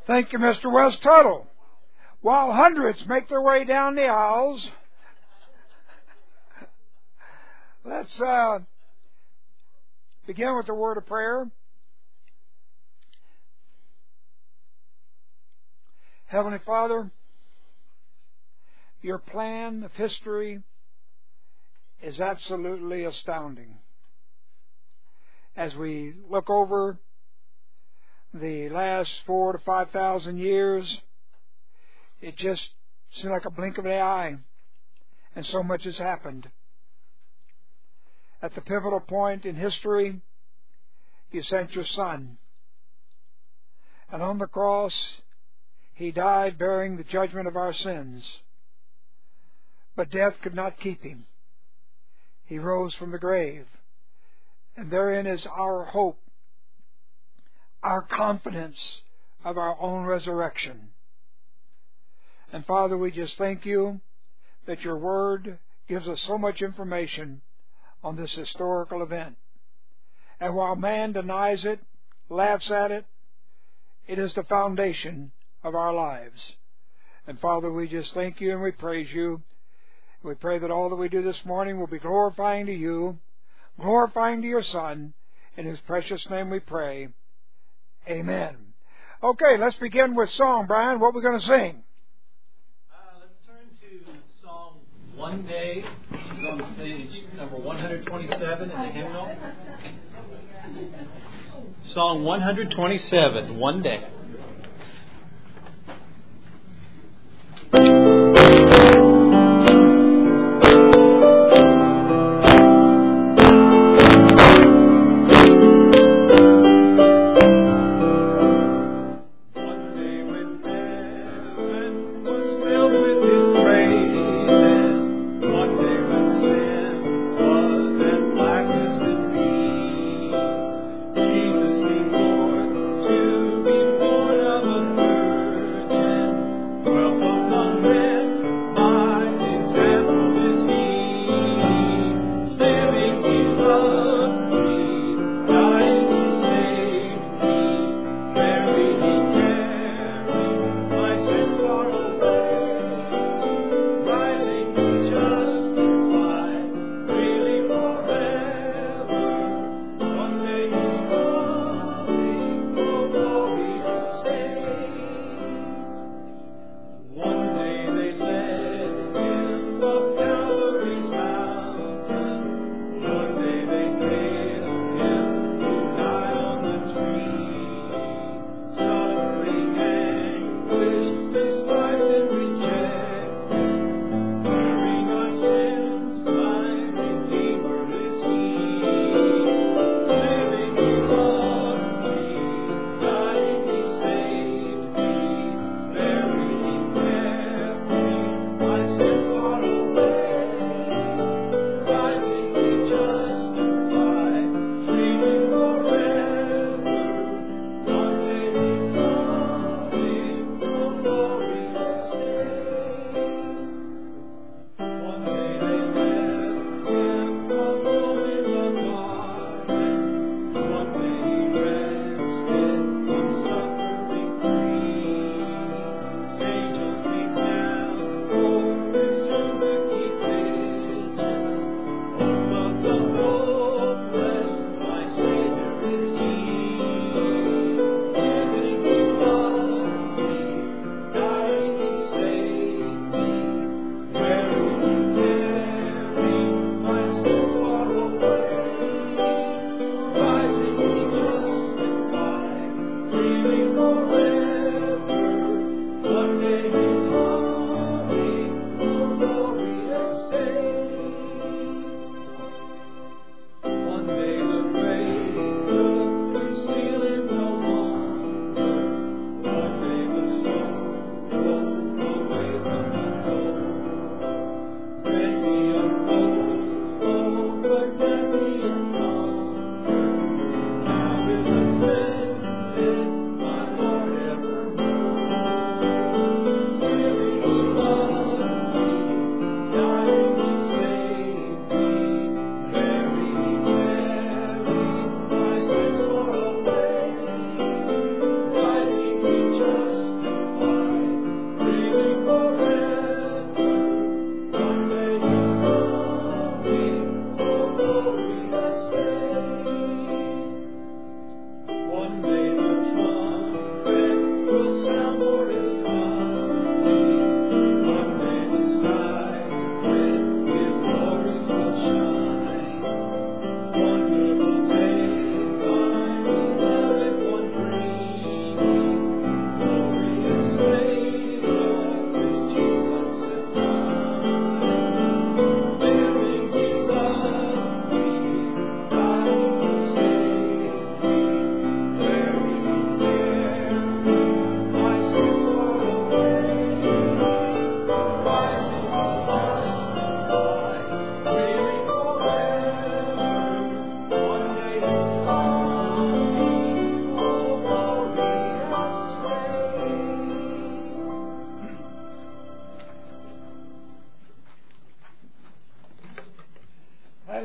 Thank you, Mr. West Tuttle. While hundreds make their way down the aisles, let's begin with a word of prayer. Heavenly Father, your plan of history is absolutely astounding. As we look over the last 4,000 to 5,000 years, it just seems like a blink of an eye, and so much has happened. At the pivotal point in history, you sent your Son, and on the cross, He died bearing the judgment of our sins. But death could not keep Him. He rose from the grave, and therein is our hope, our confidence of our own resurrection. And Father, we just thank you that your Word gives us so much information on this historical event. And while man denies it, laughs at it, it is the foundation of our lives. And Father, we just thank you and we praise you. We pray that all that we do this morning will be glorifying to you, glorifying to your Son, in whose precious name we pray. Amen. Okay, let's begin with song, Brian. What are we going to sing? Let's turn to Song One Day, which is on page number 127 in the hymnal. Song 127, One Day. Jesus came forth to be born.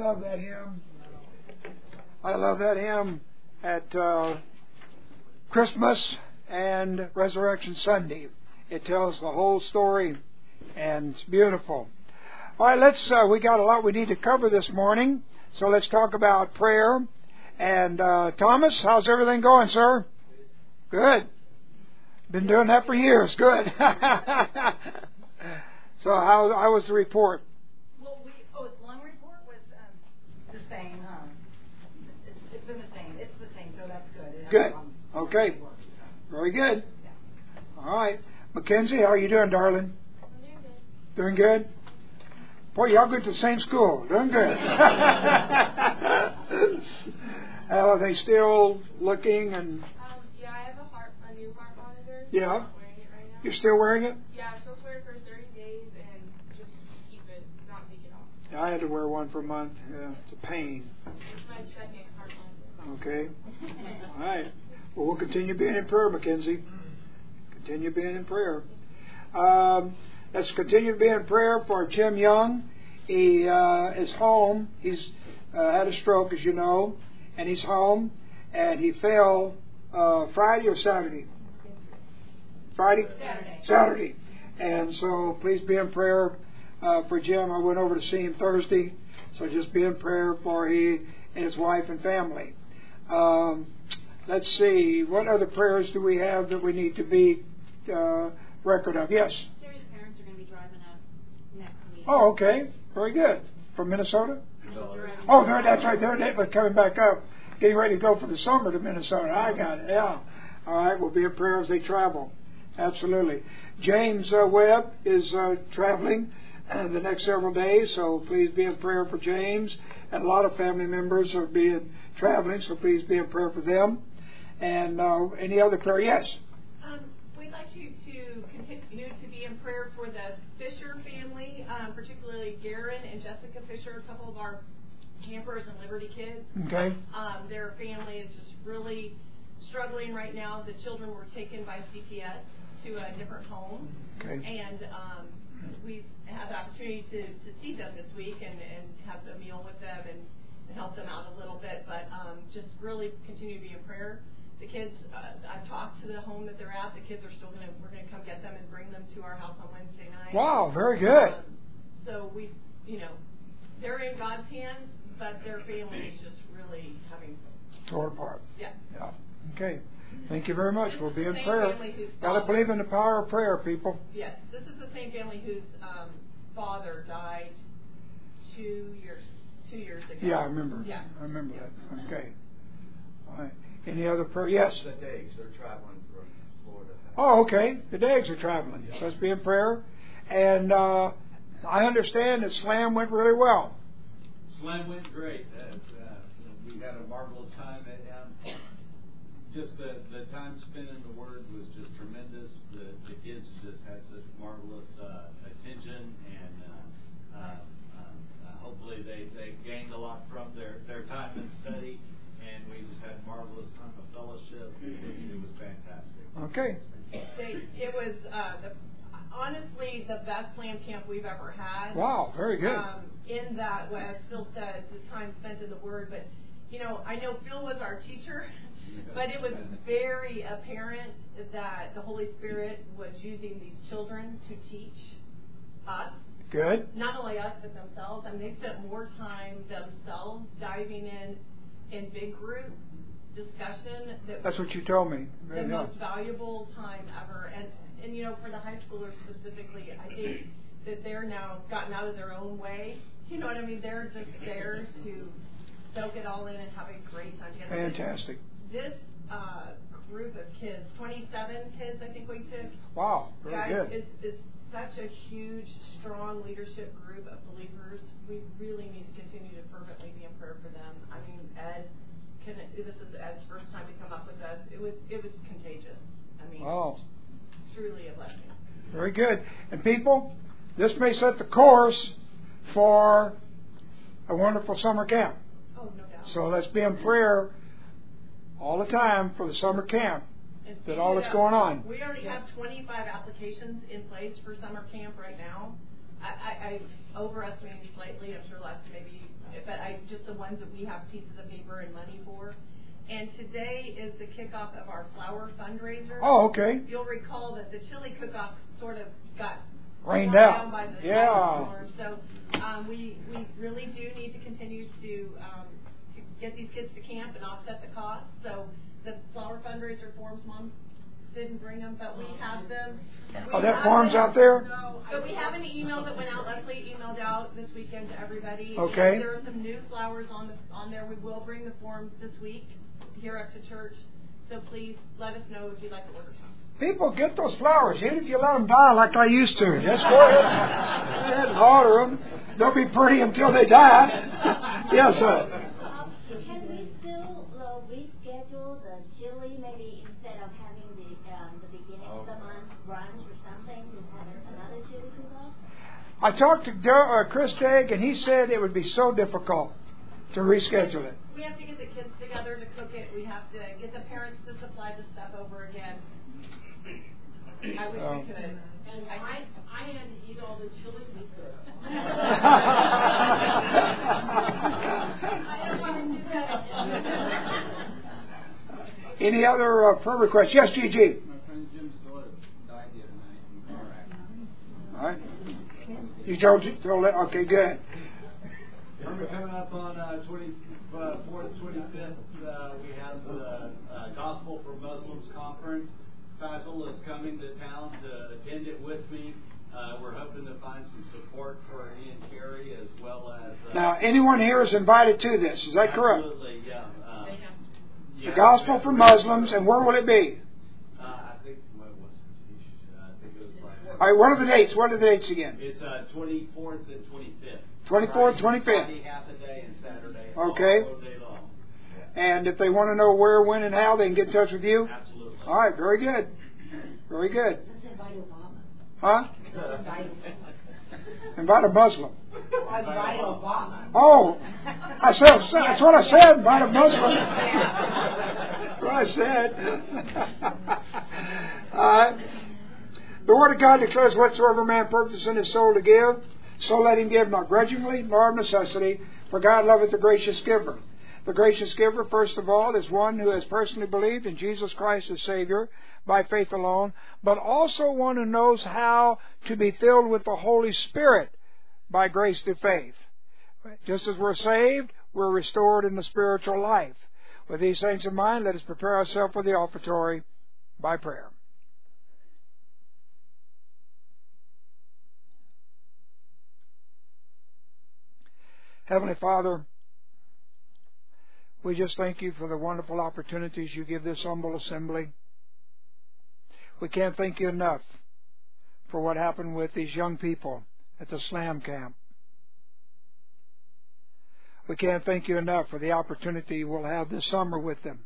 love that hymn. I love that hymn at Christmas and Resurrection Sunday. It tells the whole story, and it's beautiful. All right, we got a lot we need to cover this morning, so let's talk about prayer. And Thomas, how's everything going, sir? Good. Been doing that for years. Good. So how was the report? Well, the lung report was the same. It's been the same. It's the same, so that's good. Good. Okay. Very good. All right. Mackenzie, how are you doing, darling? Doing good? Boy, y'all go to the same school. Doing good. Are they still looking and... Yeah, I have a new heart monitor. Yeah. I'm wearing it right now. You're still wearing it? Yeah, I'm supposed to wear it for 30 days and just keep it, not take it off. Yeah, I had to wear one for a month. Yeah, it's a pain. It's my second heart monitor. Okay. All right. Well, we'll continue being in prayer, Mackenzie. Continue being in prayer. Let's continue to be in prayer for Jim Young. He is home. He's had a stroke, as you know, and he's home. And he fell Friday or Saturday? Friday? Saturday. And so please be in prayer for Jim. I went over to see him Thursday. So just be in prayer for he and his wife and family. Let's see. What other prayers do we have that we need to be record of? Yes? Jerry's parents are going to be driving up next week. Oh, okay. Very good. From Minnesota? No. Oh, that's right. They're coming back up. Getting ready to go for the summer to Minnesota. I got it. Yeah. All right. We'll be in prayer as they travel. Absolutely. James Webb is traveling the next several days, so please be in prayer for James. And a lot of family members are traveling, so please be in prayer for them. And any other prayer? Yes. We'd like you to continue to be in prayer for the Fisher family, particularly Garen and Jessica Fisher, a couple of our campers and Liberty kids. Okay. Their family is just really struggling right now. The children were taken by CPS to a different home. Okay. And we've had the opportunity to see them this week and have a meal with them and help them out a little bit. But just really continue to be in prayer. The kids, I've talked to the home that they're at. The kids are still we're going to come get them and bring them to our house on Wednesday night. Wow, very good. So they're in God's hands, but their family is just really having Tore apart. Yeah. Okay. Thank you very much. We'll be in Same prayer. family whose Got to father- believe in the power of prayer, people. Yes, this is the same family whose father died 2 years ago. Yeah, I remember. Yeah. I remember that. Okay. All right. Any other prayer? Yes. The Dags, they're traveling from Florida. Oh, okay. The Dags are traveling. So let's be in prayer. And I understand that Slam went really well. Slam went great. We had a marvelous time. Just the time spent in the Word was just tremendous. The kids just had such marvelous attention, and hopefully they gained a lot from their time in study. And we just had a marvelous time of fellowship. It was fantastic. Okay. It was honestly the best Slam camp we've ever had. Wow, very good. In that way, as Phil said, the time spent in the Word. But, I know Phil was our teacher, but it was very apparent that the Holy Spirit was using these children to teach us. Good. Not only us, but themselves. I mean, they spent more time themselves diving in big group discussion. That's what you told me. The most valuable time ever. And for the high schoolers specifically, I think that they're now gotten out of their own way. You know what I mean? They're just there to soak it all in and have a great time together. Fantastic. This group of kids, 27 kids I think we took. Wow, very guys, good. It's such a huge, strong leadership group of believers. We really need to continue to fervently be in prayer for them. I mean, this is Ed's first time to come up with us. It was contagious. I mean, truly a blessing. Very good. And people, this may set the course for a wonderful summer camp. Oh, no doubt. So let's be in prayer all the time for the summer camp. That all that's going on. We already have 25 applications in place for summer camp right now. I overestimated slightly. I'm sure less maybe, but just the ones that we have pieces of paper and money for. And today is the kickoff of our flower fundraiser. Oh, okay. You'll recall that the chili cook-off sort of got Rained down out. by the Yeah. storm. So we really do need to continue to get these kids to camp and offset the cost. So the flower fundraiser forms, Mom didn't bring them, but we have them. Are there forms out there? No, but we have an email that went out. Leslie emailed out this weekend to everybody. Okay. And there are some new flowers on there. We will bring the forms this week here up to church. So please let us know if you'd like to order some. People, get those flowers, even if you let them die like I used to. Just go ahead and order them. They'll be pretty until they die. Yes, sir. Can we still reschedule the chili, maybe instead of having the beginning of the month brunch or something, to have another chili cook-off? I talked to Chris Degg, and he said it would be so difficult to reschedule it. We have to get the kids together to cook it. We have to get the parents to supply the stuff over again. I wish we could. And I had to eat all the chili we could. I don't want to do that. Any other prayer requests? Yes, Gigi. My friend Jim Stiller died the other night in a car accident. All right. You told it? Okay, good. We're coming up on 24th, 25th. We have the Gospel for Muslims conference. Faisal is coming to town to attend it with me. We're hoping to find some support for Ian Carey as well as... Now, anyone here is invited to this. Is that correct? Absolutely, yeah. The Gospel for Muslims, and where will it be? I think, what was it? I think it was like... All right, what are the dates? What are the dates again? It's 24th and 25th. 24th, 25th. Friday, half a day, and Saturday. Okay. All day long. And if they want to know where, when, and how, they can get in touch with you? Absolutely. All right, very good. Very good. Let's invite Obama. Huh? Let's invite Invite a Muslim. Obama. Oh, that's what I said. Invite a Muslim. That's what I said. The Word of God declares, whatsoever man purposes in his soul to give, so let him give, not grudgingly, nor of necessity, for God loveth the gracious giver. The gracious giver, first of all, is one who has personally believed in Jesus Christ as Savior by faith alone, but also one who knows how to be filled with the Holy Spirit by grace through faith. Just as we're saved, we're restored in the spiritual life. With these things in mind, let us prepare ourselves for the offertory by prayer. Heavenly Father, we just thank you for the wonderful opportunities you give this humble assembly. We can't thank you enough for what happened with these young people at the SLAM camp. We can't thank you enough for the opportunity we'll have this summer with them.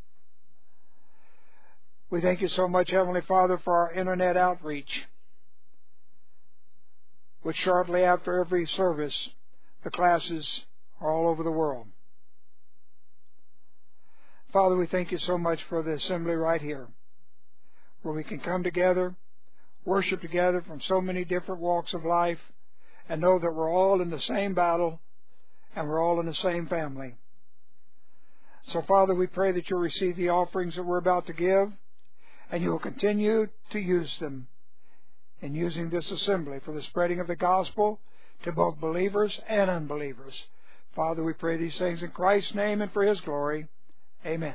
We thank you so much, Heavenly Father, for our internet outreach, which shortly after every service, the classes are all over the world. Father, we thank you so much for the assembly right here, where we can come together, worship together from so many different walks of life, and know that we're all in the same battle and we're all in the same family. So, Father, we pray that you'll receive the offerings that we're about to give, and you will continue to use them in using this assembly for the spreading of the gospel to both believers and unbelievers. Father, we pray these things in Christ's name and for His glory. Amen.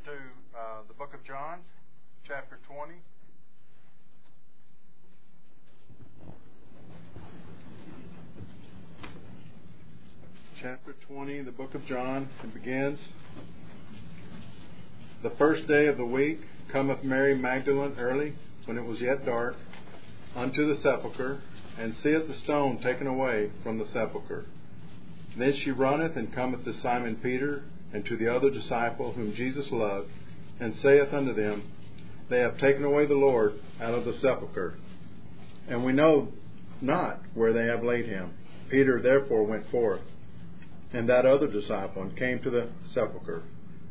to the book of John, chapter 20. Chapter 20, the book of John, it begins. The first day of the week cometh Mary Magdalene early, when it was yet dark, unto the sepulchre, and seeth the stone taken away from the sepulchre. Then she runneth and cometh to Simon Peter, and to the other disciple whom Jesus loved, and saith unto them, They have taken away the Lord out of the sepulchre, and we know not where they have laid him. Peter therefore went forth, and that other disciple, and came to the sepulchre.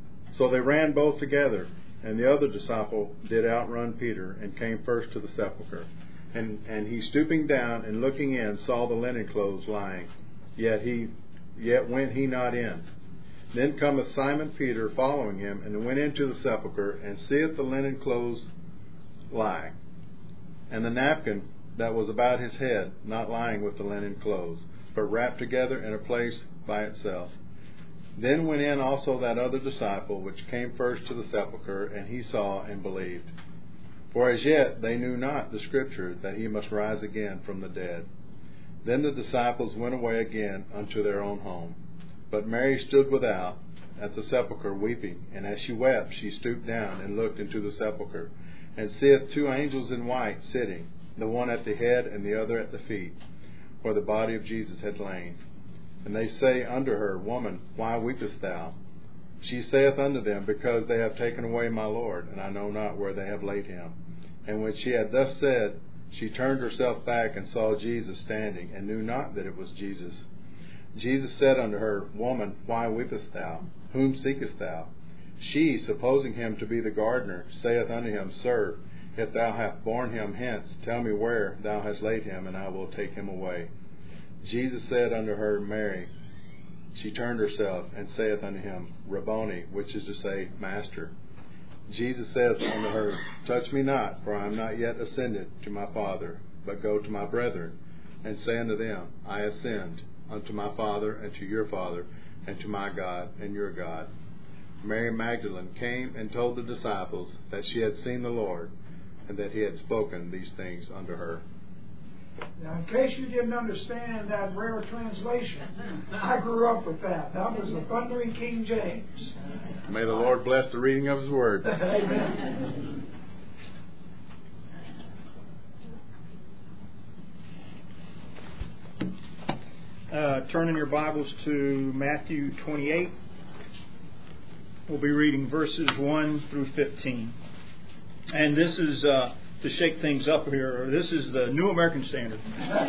So they ran both together, and the other disciple did outrun Peter, and came first to the sepulchre. And he, stooping down and looking in, saw the linen clothes lying, yet went he not in. Then cometh Simon Peter following him, and went into the sepulchre, and seeth the linen clothes lie, and the napkin that was about his head not lying with the linen clothes, but wrapped together in a place by itself. Then went in also that other disciple, which came first to the sepulchre, and he saw and believed. For as yet they knew not the Scripture, that he must rise again from the dead. Then the disciples went away again unto their own home. But Mary stood without at the sepulchre weeping, and as she wept, she stooped down and looked into the sepulchre, and seeth two angels in white sitting, the one at the head and the other at the feet, where the body of Jesus had lain. And they say unto her, Woman, why weepest thou? She saith unto them, Because they have taken away my Lord, and I know not where they have laid him. And when she had thus said, she turned herself back and saw Jesus standing, and knew not that it was Jesus. Jesus said unto her, Woman, why weepest thou? Whom seekest thou? She, supposing him to be the gardener, saith unto him, Sir, if thou hast borne him hence, tell me where thou hast laid him, and I will take him away. Jesus said unto her, Mary. She turned herself, and saith unto him, Rabboni, which is to say, Master. Jesus saith unto her, Touch me not, for I am not yet ascended to my Father, but go to my brethren, and say unto them, I ascend unto my Father, and to your Father, and to my God, and your God. Mary Magdalene came and told the disciples that she had seen the Lord, and that he had spoken these things unto her. Now, in case you didn't understand that rare translation, I grew up with that. That was the thundering King James. May the Lord bless the reading of his word. Amen. Turn in your Bibles to Matthew 28. We'll be reading verses 1 through 15. And this is, to shake things up here, this is the New American Standard.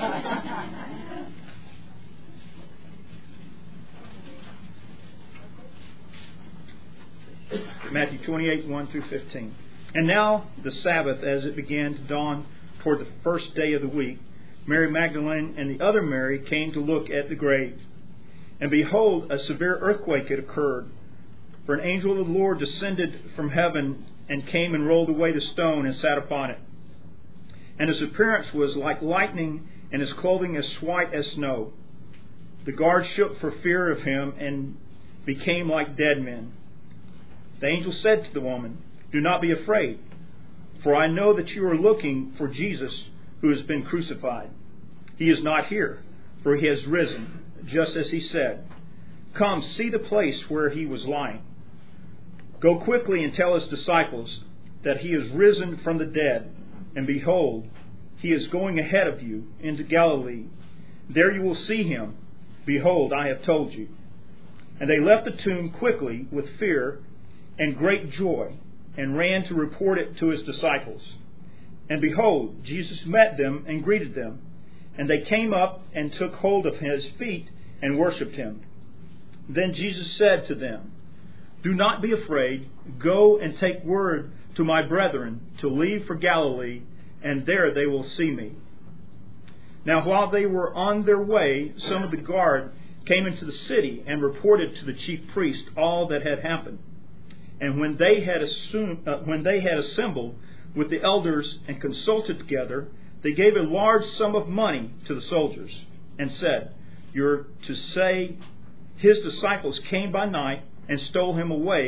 Matthew 28, 1 through 15. And now the Sabbath, as it began to dawn toward the first day of the week, Mary Magdalene and the other Mary came to look at the grave. And behold, a severe earthquake had occurred. For an angel of the Lord descended from heaven and came and rolled away the stone and sat upon it. And his appearance was like lightning, and his clothing as white as snow. The guards shook for fear of him and became like dead men. The angel said to the woman, Do not be afraid, for I know that you are looking for Jesus who has been crucified. He is not here, for he has risen, just as he said. Come, see the place where he was lying. Go quickly and tell his disciples that he is risen from the dead, and behold, he is going ahead of you into Galilee. There you will see him. Behold, I have told you. And they left the tomb quickly with fear and great joy, and ran to report it to his disciples. And behold, Jesus met them and greeted them. And they came up and took hold of his feet and worshipped him. Then Jesus said to them, Do not be afraid. Go and take word to my brethren to leave for Galilee, and there they will see me. Now while they were on their way, some of the guard came into the city and reported to the chief priest all that had happened. And when they had assembled with the elders and consulted together, they gave a large sum of money to the soldiers and said, You're to say his disciples came by night and stole him away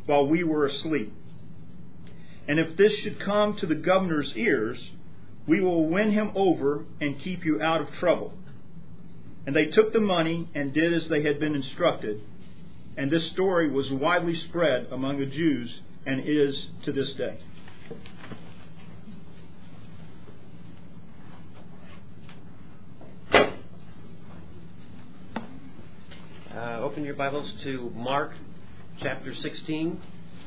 while we were asleep. And if this should come to the governor's ears, we will win him over and keep you out of trouble." And they took the money and did as they had been instructed. And this story was widely spread among the Jews and is to this day. Open your Bibles to Mark chapter 16.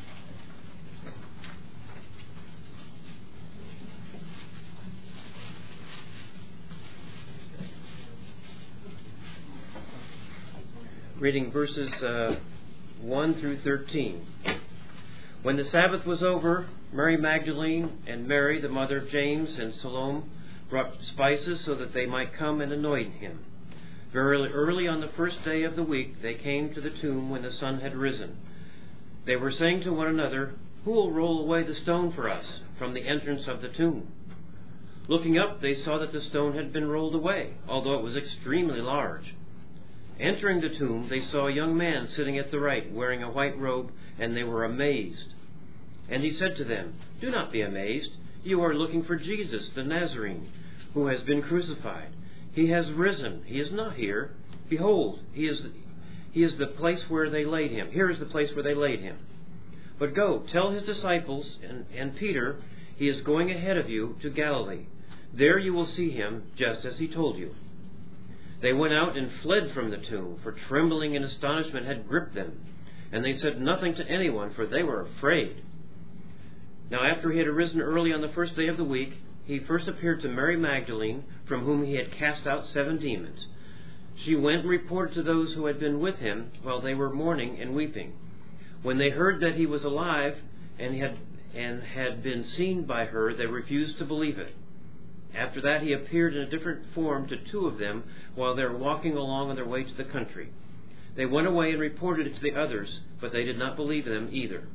Reading verses 1 through 13. When the Sabbath was over, Mary Magdalene and Mary, the mother of James, and Salome brought spices so that they might come and anoint him. Very early on the first day of the week, they came to the tomb when the sun had risen. They were saying to one another, "Who will roll away the stone for us from the entrance of the tomb?" Looking up, they saw that the stone had been rolled away, although it was extremely large. Entering the tomb, they saw a young man sitting at the right, wearing a white robe, and they were amazed. And he said to them, "Do not be amazed. You are looking for Jesus, the Nazarene, who has been crucified. He has risen. He is not here. Behold, he is the place where they laid him. Here is the place where they laid him. But go, tell his disciples and Peter, he is going ahead of you to Galilee. There you will see him, just as he told you." They went out and fled from the tomb, for trembling and astonishment had gripped them. And they said nothing to anyone, for they were afraid. Now after he had arisen early on the first day of the week, he first appeared to Mary Magdalene, from whom he had cast out 7 demons. She went and reported to those who had been with him while they were mourning and weeping. When they heard that he was alive and had been seen by her, they refused to believe it. After that he appeared in a different form to 2 of them while they were walking along on their way to the country. They went away and reported it to the others, but they did not believe them either.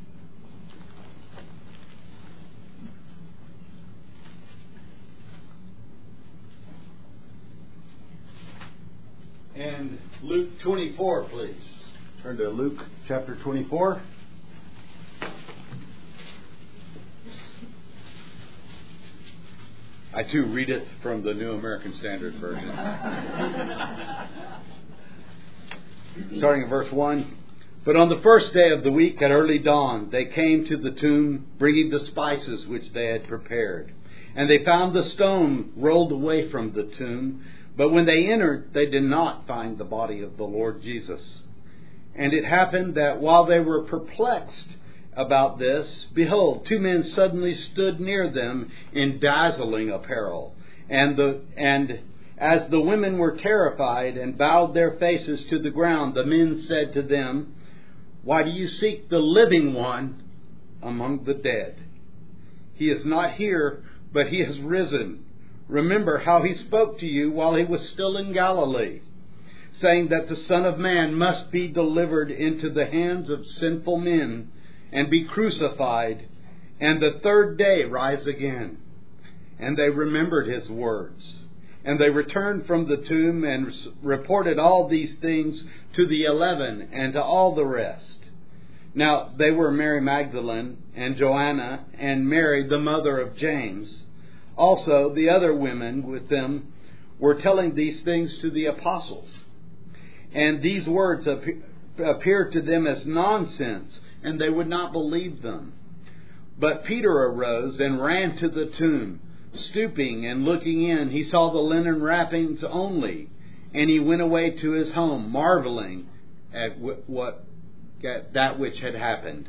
And Luke 24, please. Turn to Luke chapter 24. I too read it from the New American Standard Version. Starting in verse 1. But on the first day of the week at early dawn, they came to the tomb, bringing the spices which they had prepared. And they found the stone rolled away from the tomb. But when they entered, they did not find the body of the Lord Jesus. And it happened that while they were perplexed about this, behold, 2 men suddenly stood near them in dazzling apparel. And as the women were terrified and bowed their faces to the ground, the men said to them, "Why do you seek the living one among the dead? He is not here, but he has risen. Remember how he spoke to you while he was still in Galilee, saying that the Son of Man must be delivered into the hands of sinful men and be crucified, and the 3rd day rise again." And they remembered his words. And they returned from the tomb and reported all these things to the 11 and to all the rest. Now they were Mary Magdalene and Joanna and Mary, the mother of James. Also the other women with them were telling these things to the apostles. And these words appeared to them as nonsense, and they would not believe them. But Peter arose and ran to the tomb. Stooping and looking in, he saw the linen wrappings only, and he went away to his home, marveling at that which had happened.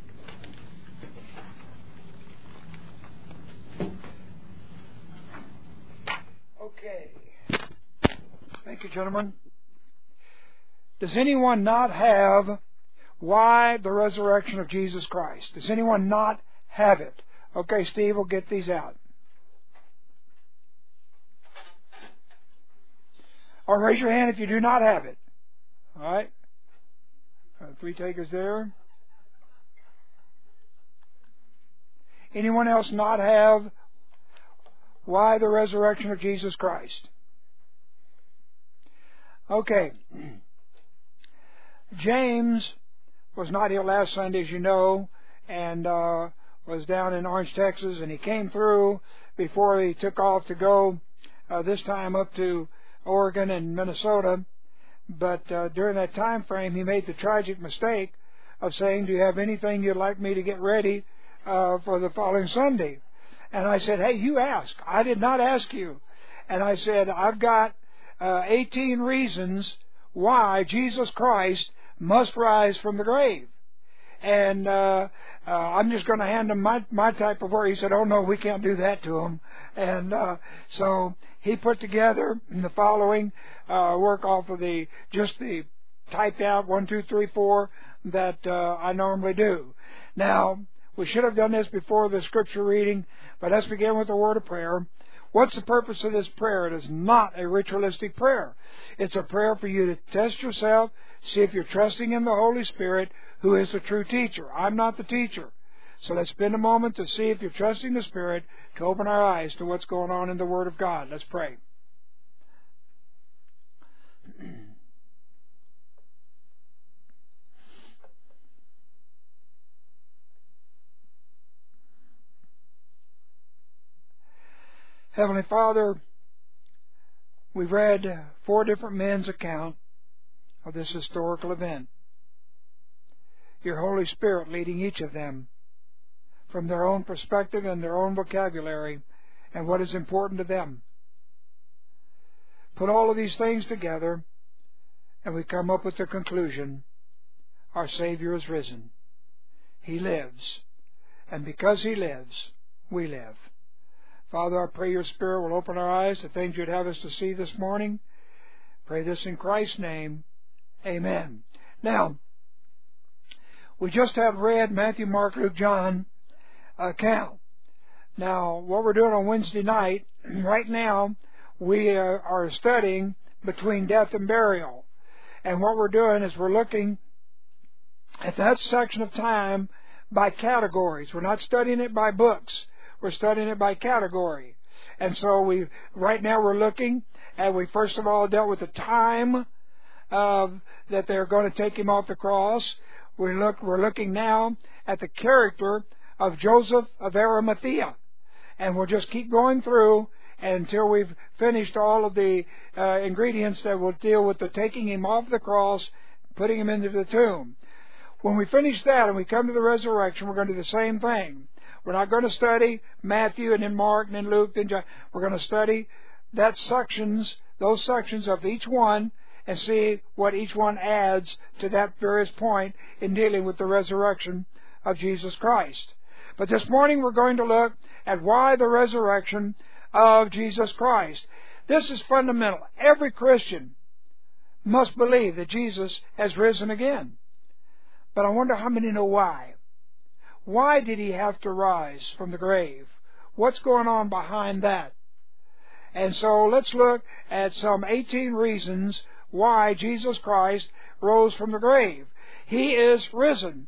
Okay. Thank you, gentlemen. Does anyone not have why the resurrection of Jesus Christ? Does anyone not have it? Okay, Steve, we'll get these out. Or raise your hand if you do not have it. All right? 3 takers there. Anyone else not have why the resurrection of Jesus Christ? Okay. James was not here last Sunday, as you know, and was down in Orange, Texas, and he came through before he took off to go this time up to Oregon and Minnesota. But during that time frame, he made the tragic mistake of saying, "Do you have anything you'd like me to get ready for the following Sunday?" And I said, "Hey, you asked. I did not ask you." And I said, "I've got 18 reasons why Jesus Christ must rise from the grave. And I'm just going to hand him my type of work." He said, "Oh, no, we can't do that to him." And so he put together the following work off of just the typed out 1, 2, 3, 4 that I normally do. Now, we should have done this before the scripture reading, but let's begin with a word of prayer. What's the purpose of this prayer? It is not a ritualistic prayer. It's a prayer for you to test yourself, see if you're trusting in the Holy Spirit, who is the true teacher. I'm not the teacher. So let's spend a moment to see if you're trusting the Spirit to open our eyes to what's going on in the Word of God. Let's pray. Heavenly Father, we've read 4 different men's account of this historical event. Your Holy Spirit leading each of them from their own perspective and their own vocabulary and what is important to them. Put all of these things together and we come up with the conclusion: our Savior is risen. He lives. And because He lives, we live. Father, I pray your Spirit will open our eyes to things you'd have us to see this morning. Pray this in Christ's name. Amen. Now, we just have read Matthew, Mark, Luke, John account. Now, what we're doing on Wednesday night, right now, we are studying between death and burial. And what we're doing is we're looking at that section of time by categories. We're not studying it by books. We're studying it by category. And so right now we're looking at, we first of all dealt with the time that they're going to take him off the cross. We're looking now at the character of Joseph of Arimathea. And we'll just keep going through until we've finished all of the ingredients that will deal with the taking him off the cross, putting him into the tomb. When we finish that and we come to the resurrection, we're going to do the same thing. We're not going to study Matthew and then Mark and then Luke and John. We're going to study those sections of each one and see what each one adds to that various point in dealing with the resurrection of Jesus Christ. But this morning we're going to look at why the resurrection of Jesus Christ. This is fundamental. Every Christian must believe that Jesus has risen again. But I wonder how many know why. Why did He have to rise from the grave? What's going on behind that? And so let's look at some 18 reasons why Jesus Christ rose from the grave. He is risen.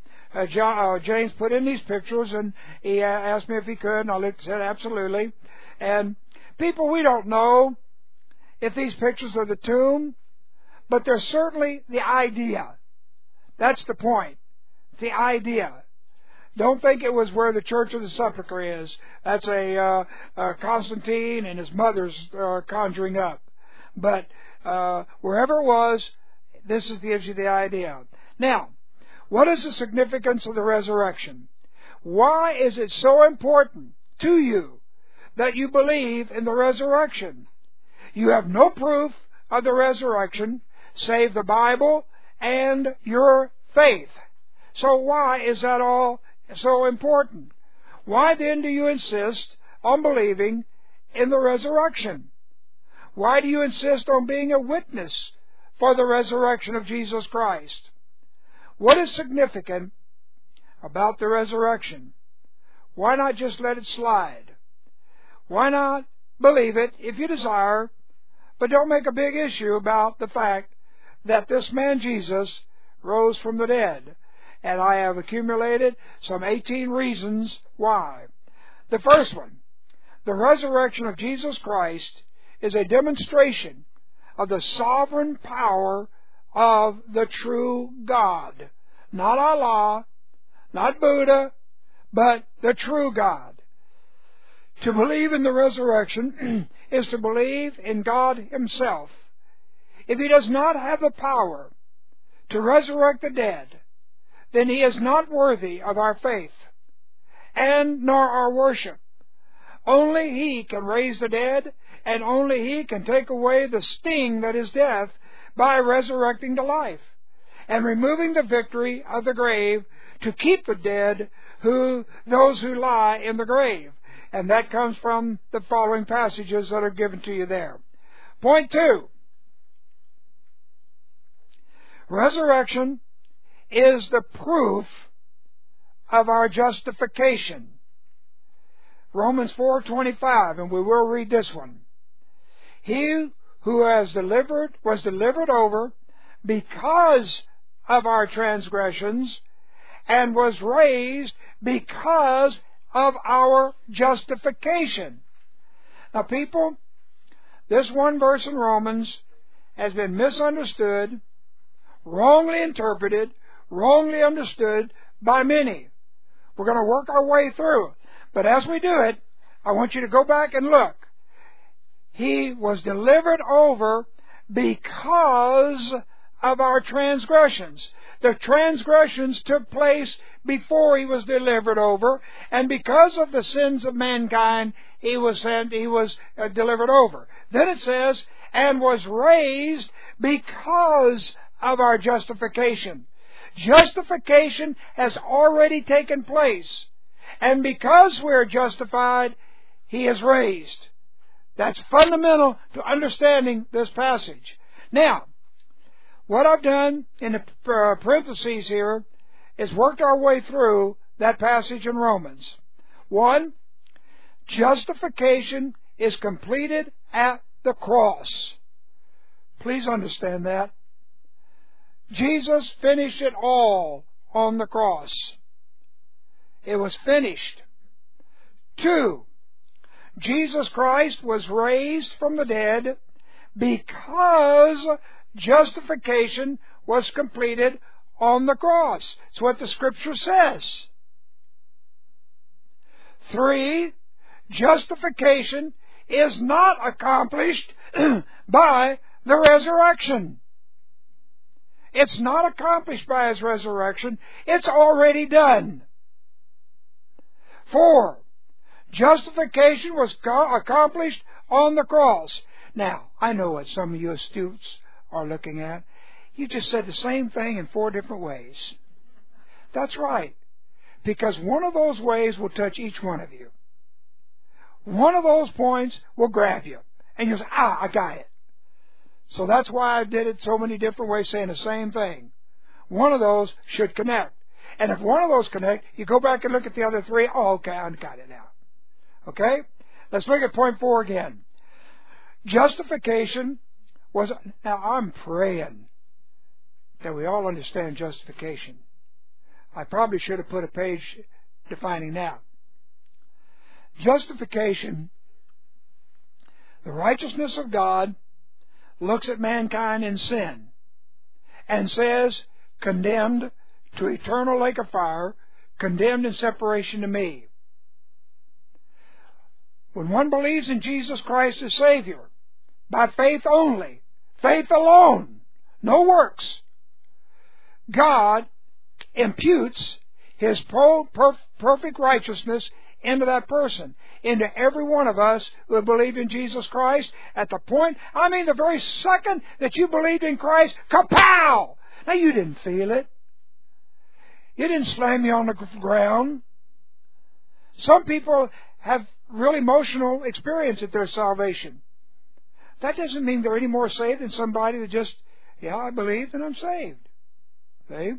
James put in these pictures, and he asked me if he could, and I said absolutely. And people, we don't know if these pictures are the tomb, but they're certainly the idea. That's the point. The idea. Don't think it was where the Church of the Sepulchre is. That's a Constantine and his mother's conjuring up. But wherever it was, this gives you the idea. Now, what is the significance of the resurrection? Why is it so important to you that you believe in the resurrection? You have no proof of the resurrection save the Bible and your faith. So why is that all so important? Why then do you insist on believing in the resurrection? Why do you insist on being a witness for the resurrection of Jesus Christ? What is significant about the resurrection? Why not just let it slide? Why not believe it if you desire, but don't make a big issue about the fact that this man Jesus rose from the dead? And I have accumulated some 18 reasons why. The first one, the resurrection of Jesus Christ is a demonstration of the sovereign power of the true God. not Allah, not Buddha, but the true God. To believe in the resurrection is to believe in God Himself. If He does not have the power to resurrect the dead, then He is not worthy of our faith, and nor our worship. Only He can raise the dead, and only He can take away the sting that is death by resurrecting to life, and removing the victory of the grave to keep the dead, those who lie in the grave. And that comes from the following passages that are given to you there. Point 2. Resurrection is the proof of our justification. Romans 4:25, and we will read this one. He who was delivered over because of our transgressions, and was raised because of our justification. Now, people, this one verse in Romans has been misunderstood, wrongly interpreted, wrongly understood by many. We're going to work our way through. But as we do it, I want you to go back and look. He was delivered over because of our transgressions. The transgressions took place before He was delivered over, and because of the sins of mankind, He was delivered over. Then it says, and was raised because of our justification. Justification has already taken place, and because we're justified, He is raised. That's fundamental to understanding this passage. Now, what I've done in the parentheses here is worked our way through that passage in Romans. 1, justification is completed at the cross. Please understand that. Jesus finished it all on the cross. It was finished. 2, Jesus Christ was raised from the dead because justification was completed on the cross. It's what the Scripture says. 3, justification is not accomplished by the resurrection. It's not accomplished by His resurrection. It's already done. 4, justification was accomplished on the cross. Now, I know what some of you astutes are looking at. You just said the same thing in 4 different ways. That's right. Because one of those ways will touch each one of you. One of those points will grab you. And you'll say, I got it. So that's why I did it so many different ways, saying the same thing. One of those should connect. And if one of those connect, you go back and look at the other 3. Oh, okay, I got it now. Okay? Let's look at point 4 again. Justification was... Now, I'm praying that we all understand justification. I probably should have put a page defining that. Justification, the righteousness of God, looks at mankind in sin and says, condemned to eternal lake of fire, condemned in separation to me. When one believes in Jesus Christ as Savior, by faith only, faith alone, no works, God imputes His perfect righteousness into that person, into every one of us who have believed in Jesus Christ at the point, the very second that you believed in Christ, kapow! Now, you didn't feel it. You didn't slam you on the ground. Some people have real emotional experience at their salvation. That doesn't mean they're any more saved than somebody that just, I believed and I'm saved. See?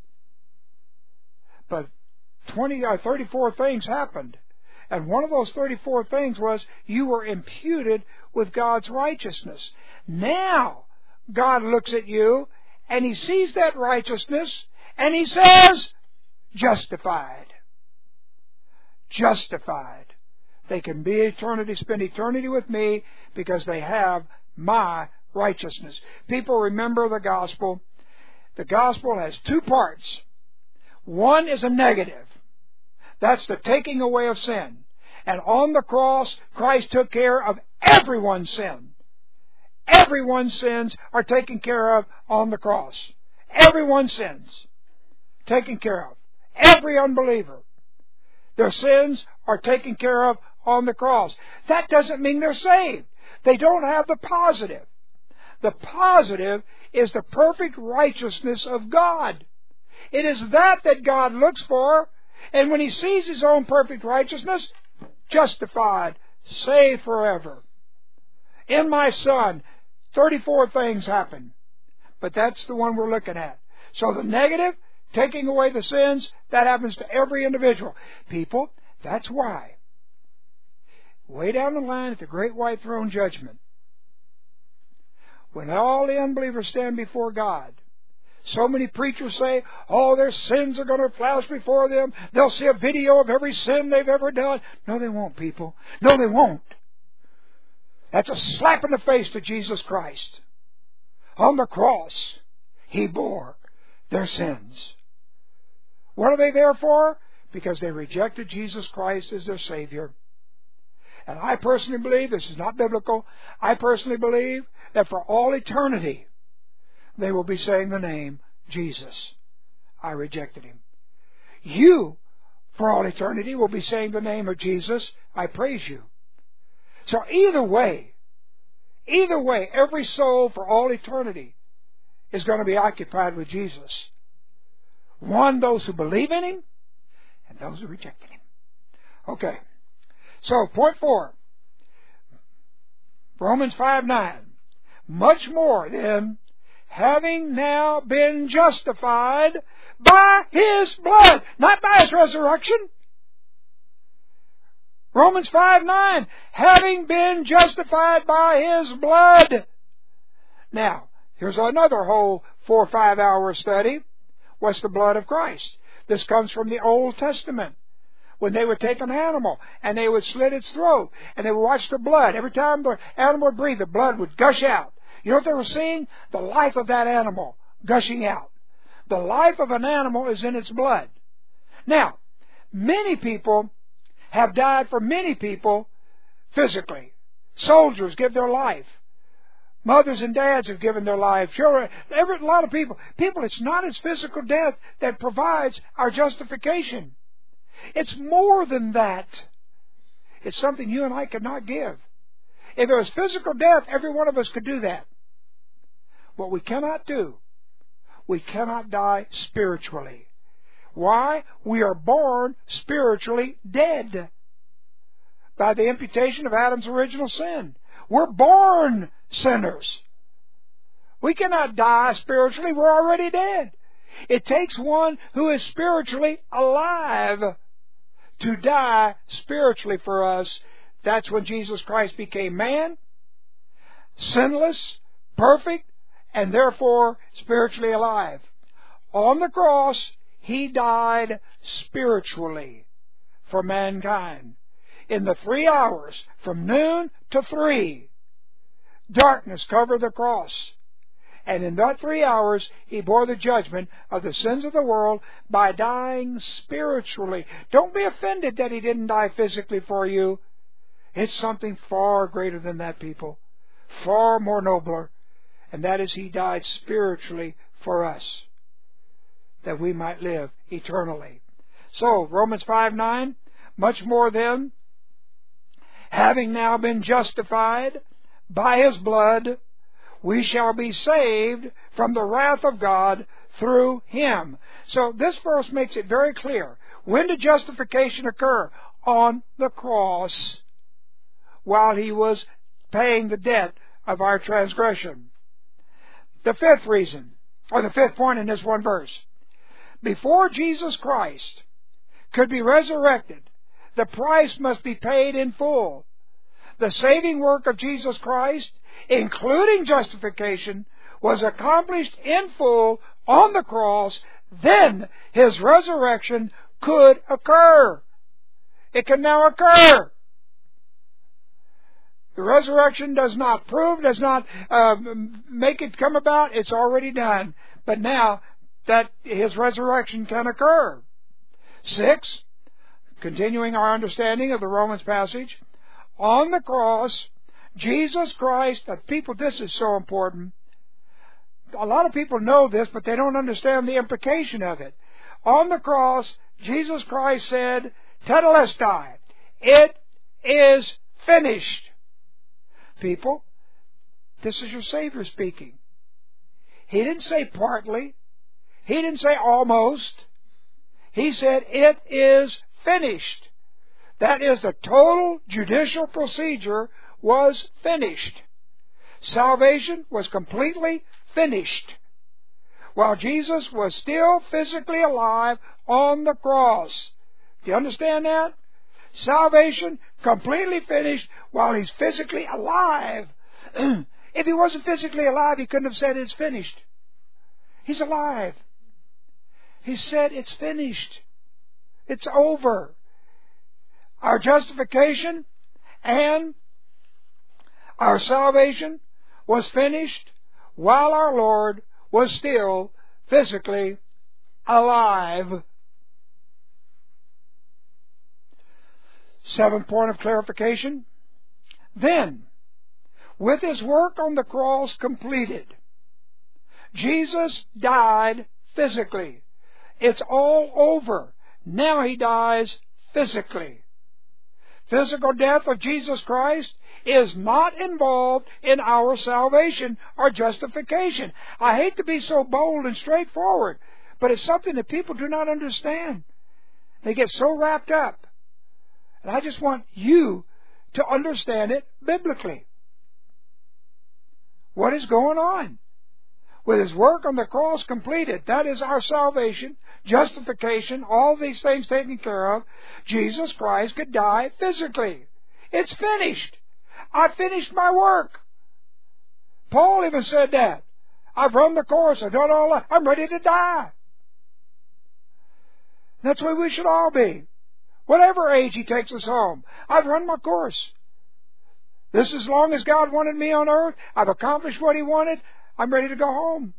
But 34 things happened. And one of those 34 things was you were imputed with God's righteousness. Now, God looks at you and He sees that righteousness and He says, justified. Justified. They can spend eternity with me because they have my righteousness. People remember the gospel. The gospel has 2 parts. One is a negative. That's the taking away of sin. And on the cross, Christ took care of everyone's sin. Everyone's sins are taken care of on the cross. Everyone's sins taken care of. Every unbeliever. Their sins are taken care of on the cross. That doesn't mean they're saved. They don't have the positive. The positive is the perfect righteousness of God. It is that God looks for. And when He sees His own perfect righteousness, justified, saved forever. In my Son, 34 things happen. But that's the one we're looking at. So the negative, taking away the sins, that happens to every individual. People, that's why. Way down the line at the great white throne judgment, when all the unbelievers stand before God, so many preachers say, oh, their sins are going to flash before them. They'll see a video of every sin they've ever done. No, they won't, people. No, they won't. That's a slap in the face to Jesus Christ. On the cross, He bore their sins. What are they there for? Because they rejected Jesus Christ as their Savior. And I personally believe, this is not biblical, I personally believe that for all eternity, they will be saying the name Jesus. I rejected Him. You, for all eternity, will be saying the name of Jesus. I praise you. So either way, every soul for all eternity is going to be occupied with Jesus. One, those who believe in Him, and those who rejected Him. Okay. So, point 4. Romans 5:9. Much more then, having now been justified by His blood, not by His resurrection. Romans 5:9, having been justified by His blood. Now, here's another whole 4 or 5 hour study. What's the blood of Christ? This comes from the Old Testament. When they would take an animal and they would slit its throat and they would watch the blood. Every time the animal would breathe, the blood would gush out. You know what they were seeing? The life of that animal gushing out. The life of an animal is in its blood. Now, many people have died for many people physically. Soldiers give their life. Mothers and dads have given their life. Children, a lot of people. People, it's not His physical death that provides our justification. It's more than that. It's something you and I could not give. If there was physical death, every one of us could do that. What we cannot do, we cannot die spiritually. Why? We are born spiritually dead by the imputation of Adam's original sin. We're born sinners. We cannot die spiritually. We're already dead. It takes one who is spiritually alive to die spiritually for us. That's when Jesus Christ became man, sinless, perfect, and therefore spiritually alive. On the cross, He died spiritually for mankind. In the 3 hours, from noon to 3, darkness covered the cross. And in that 3 hours, He bore the judgment of the sins of the world by dying spiritually. Don't be offended that He didn't die physically for you. It's something far greater than that, people. Far more nobler. And that is He died spiritually for us, that we might live eternally. So, Romans 5:9, much more then, having now been justified by His blood, we shall be saved from the wrath of God through Him. So this verse makes it very clear. When did justification occur? On the cross, while He was paying the debt of our transgression. The fifth reason, or the fifth point in this one verse. Before Jesus Christ could be resurrected, the price must be paid in full. The saving work of Jesus Christ, including justification, was accomplished in full on the cross. Then His resurrection could occur. It can now occur. The resurrection does not prove, does not make it come about. It's already done. But now, that His resurrection can occur. 6, continuing our understanding of the Romans passage, on the cross, Jesus Christ, people, this is so important. A lot of people know this, but they don't understand the implication of it. On the cross, Jesus Christ said, Tetelestai, it is finished. People, this is your Savior speaking. He didn't say partly. He didn't say almost. He said, it is finished. That is, the total judicial procedure was finished. Salvation was completely finished, while Jesus was still physically alive on the cross. Do you understand that? Salvation completely finished while He's physically alive. If He wasn't physically alive, He couldn't have said it's finished. He's alive. He said it's finished. It's over. Our justification and our salvation was finished while our Lord was still physically alive. 7th point of clarification. Then, with His work on the cross completed, Jesus died physically. It's all over. Now He dies physically. Physical death of Jesus Christ is not involved in our salvation or justification. I hate to be so bold and straightforward, but it's something that people do not understand. They get so wrapped up. And I just want you to understand it biblically. What is going on? With His work on the cross completed, that is our salvation, justification, all these things taken care of, Jesus Christ could die physically. It's finished. I finished my work. Paul even said that. I've run the course. I've done all that. I'm ready to die. That's where we should all be. Whatever age He takes us home, I've run my course. This is as long as God wanted me on earth. I've accomplished what He wanted. I'm ready to go home.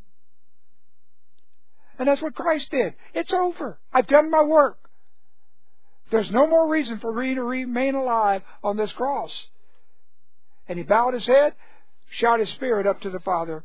And that's what Christ did. It's over. I've done my work. There's no more reason for me to remain alive on this cross. And He bowed His head, shot His spirit up to the Father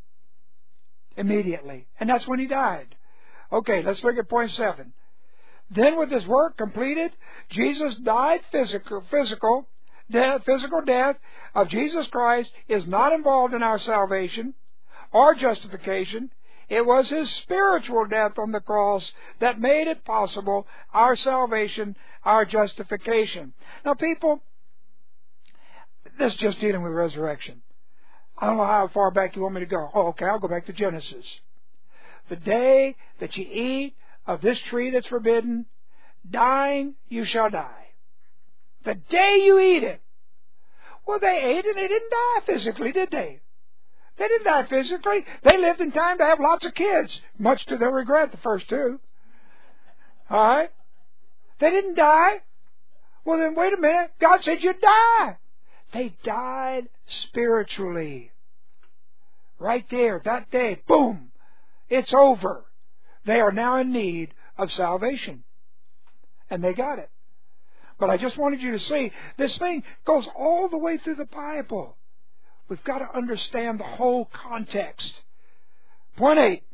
immediately. And that's when He died. Okay, let's look at point 7. Then with His work completed, Jesus died physical death of Jesus Christ is not involved in our salvation or justification. It was His spiritual death on the cross that made it possible, our salvation, our justification. Now people, this is just dealing with resurrection. I don't know how far back you want me to go. Oh, okay, I'll go back to Genesis. The day that you eat of this tree that's forbidden, dying you shall die. The day you eat it. Well, they ate it. They didn't die physically, did they? They didn't die physically. They lived in time to have lots of kids, much to their regret, the first two. All right? They didn't die. Well, then wait a minute. God said you'd die. They died spiritually. Right there, that day, boom, it's over. They are now in need of salvation. And they got it. But I just wanted you to see, this thing goes all the way through the Bible. We've got to understand the whole context. Point 8.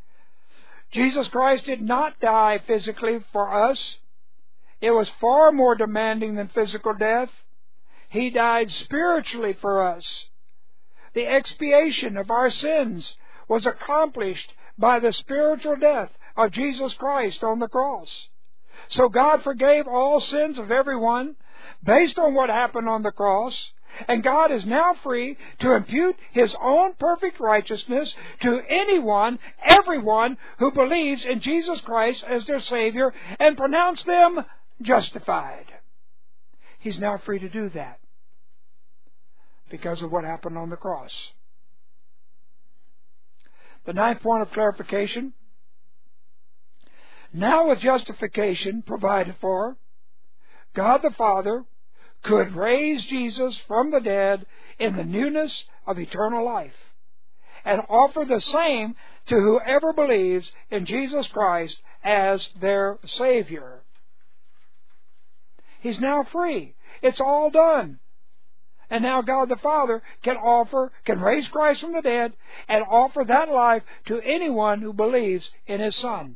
Jesus Christ did not die physically for us. It was far more demanding than physical death. He died spiritually for us. The expiation of our sins was accomplished by the spiritual death of Jesus Christ on the cross. So God forgave all sins of everyone based on what happened on the cross. And God is now free to impute His own perfect righteousness to anyone, everyone who believes in Jesus Christ as their Savior and pronounce them justified. He's now free to do that because of what happened on the cross. The 9th point of clarification. Now with justification provided for, God the Father could raise Jesus from the dead in the newness of eternal life and offer the same to whoever believes in Jesus Christ as their Savior. He's now free. It's all done. And now God the Father can raise Christ from the dead and offer that life to anyone who believes in His Son.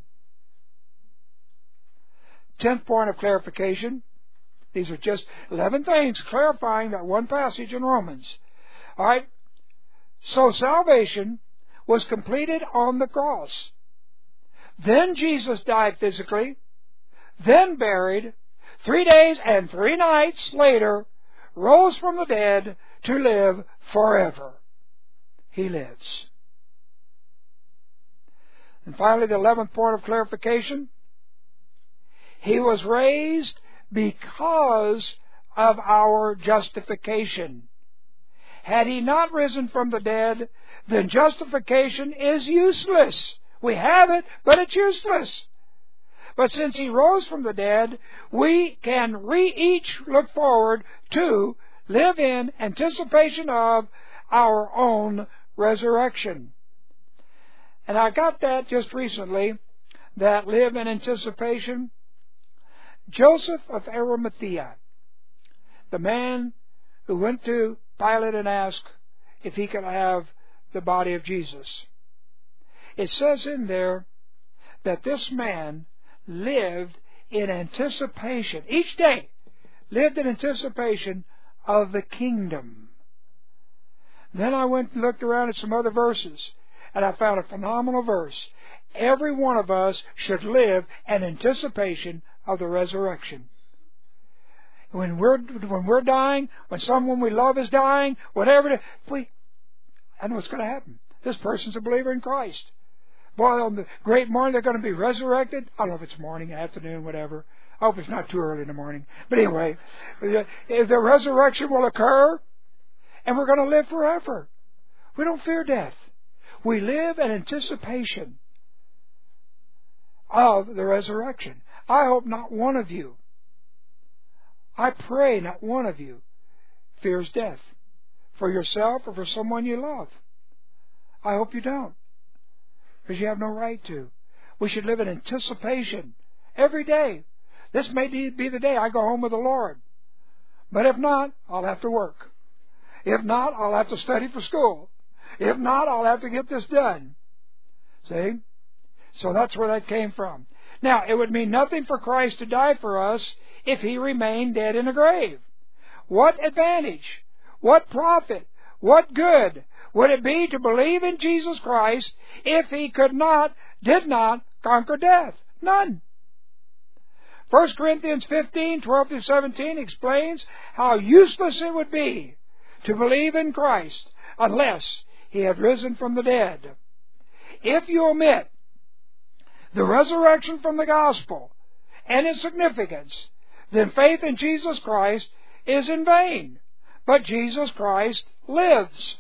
10th point of clarification. These are just 11 things clarifying that one passage in Romans. All right. So salvation was completed on the cross. Then Jesus died physically, then buried, 3 days and 3 nights later, rose from the dead to live forever. He lives. And finally, the 11th point of clarification. He was raised because of our justification. Had He not risen from the dead, then justification is useless. We have it, but it's useless. But since He rose from the dead, we can each look forward to, live in anticipation of our own resurrection. And I got that just recently, that live in anticipation. Joseph of Arimathea, the man who went to Pilate and asked if he could have the body of Jesus. It says in there that this man lived in anticipation, each day lived in anticipation of the kingdom. Then I went and looked around at some other verses, and I found a phenomenal verse. Every one of us should live in anticipation of the resurrection. When we're dying, when someone we love is dying, whatever, I know what's going to happen. This person's a believer in Christ. Boy, on the great morning they're going to be resurrected. I don't know if it's morning, afternoon, whatever. I hope it's not too early in the morning. But anyway, the resurrection will occur, and we're going to live forever. We don't fear death. We live in anticipation of the resurrection. I hope not one of you, I pray not one of you fears death for yourself or for someone you love. I hope you don't, because you have no right to. We should live in anticipation every day. This may be the day I go home with the Lord. But if not, I'll have to work. If not, I'll have to study for school. If not, I'll have to get this done. See? So that's where that came from. Now, it would mean nothing for Christ to die for us if He remained dead in the grave. What advantage, what profit, what good would it be to believe in Jesus Christ if He did not conquer death? None. 1 Corinthians 15, 12 through 17 explains how useless it would be to believe in Christ unless He had risen from the dead. If you omit the resurrection from the gospel and its significance, then faith in Jesus Christ is in vain. But Jesus Christ lives.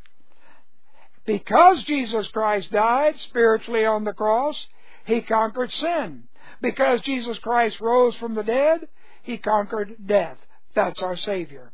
Because Jesus Christ died spiritually on the cross, He conquered sin. Because Jesus Christ rose from the dead, He conquered death. That's our Savior.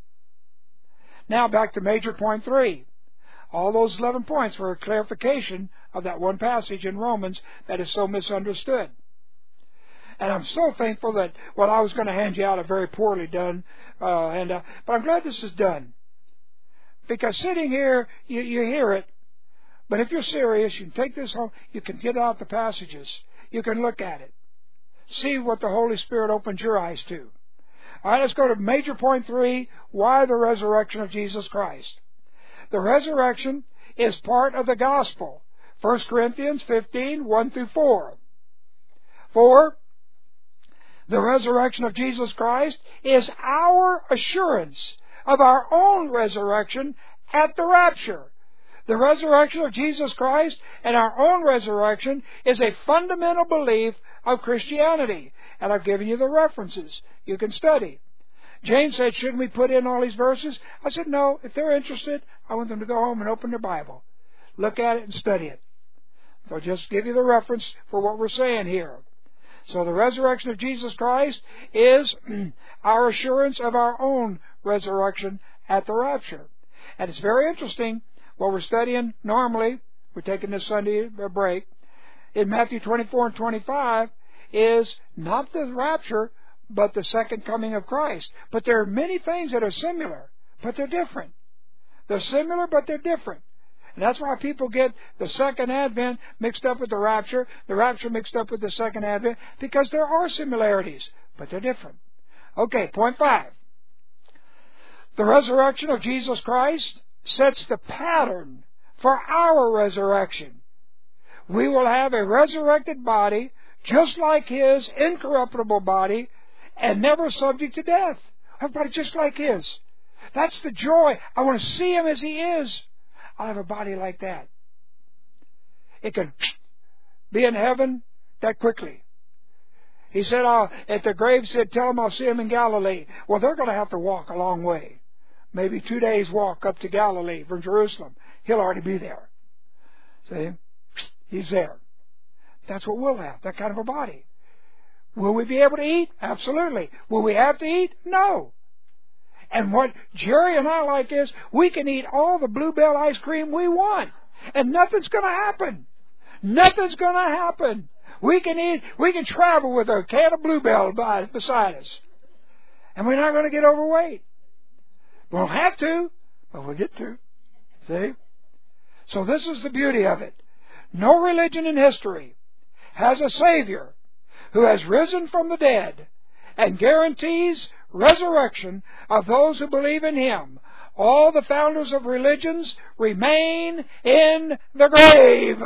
Now back to major point 3. All those 11 points were a clarification of that one passage in Romans that is so misunderstood. And I'm so thankful that, well, I was going to hand you out a very poorly done handout, but I'm glad this is done. Because sitting here, you hear it, but if you're serious, you can take this home, you can get out the passages, you can look at it, see what the Holy Spirit opens your eyes to. All right, let's go to major point 3, why the resurrection of Jesus Christ. The resurrection is part of the gospel. 1 Corinthians 15, 1 through 4. 4. The resurrection of Jesus Christ is our assurance of our own resurrection at the rapture. The resurrection of Jesus Christ and our own resurrection is a fundamental belief of Christianity. And I've given you the references. You can study. James said, shouldn't we put in all these verses? I said, no. If they're interested, I want them to go home and open their Bible. Look at it and study it. So I'll just give you the reference for what we're saying here. So the resurrection of Jesus Christ is our assurance of our own resurrection at the rapture. And it's very interesting what we're studying normally we're taking this Sunday break, in Matthew 24 and 25, is not the rapture, but the second coming of Christ. But there are many things that are similar, but they're different. They're similar, but they're different. And that's why people get the second advent mixed up with the rapture mixed up with the second advent, because there are similarities, but they're different. Okay, point 5. The resurrection of Jesus Christ sets the pattern for our resurrection. We will have a resurrected body, just like His incorruptible body, and never subject to death. Everybody just like His. That's the joy. I want to see Him as He is. I'll have a body like that. It can be in heaven that quickly. He said, at the grave, said, tell them I'll see Him in Galilee. Well, they're going to have to walk a long way. Maybe 2 days walk up to Galilee from Jerusalem. He'll already be there. See? He's there. That's what we'll have, that kind of a body. Will we be able to eat? Absolutely. Will we have to eat? No. And what Jerry and I like is we can eat all the Bluebell ice cream we want, and nothing's going to happen. Nothing's going to happen. We can travel with a can of Bluebell beside us, and we're not going to get overweight. We won't have to, but we'll get to. See? So this is the beauty of it. No religion in history has a Savior who has risen from the dead and guarantees resurrection of those who believe in Him. All the founders of religions remain in the grave.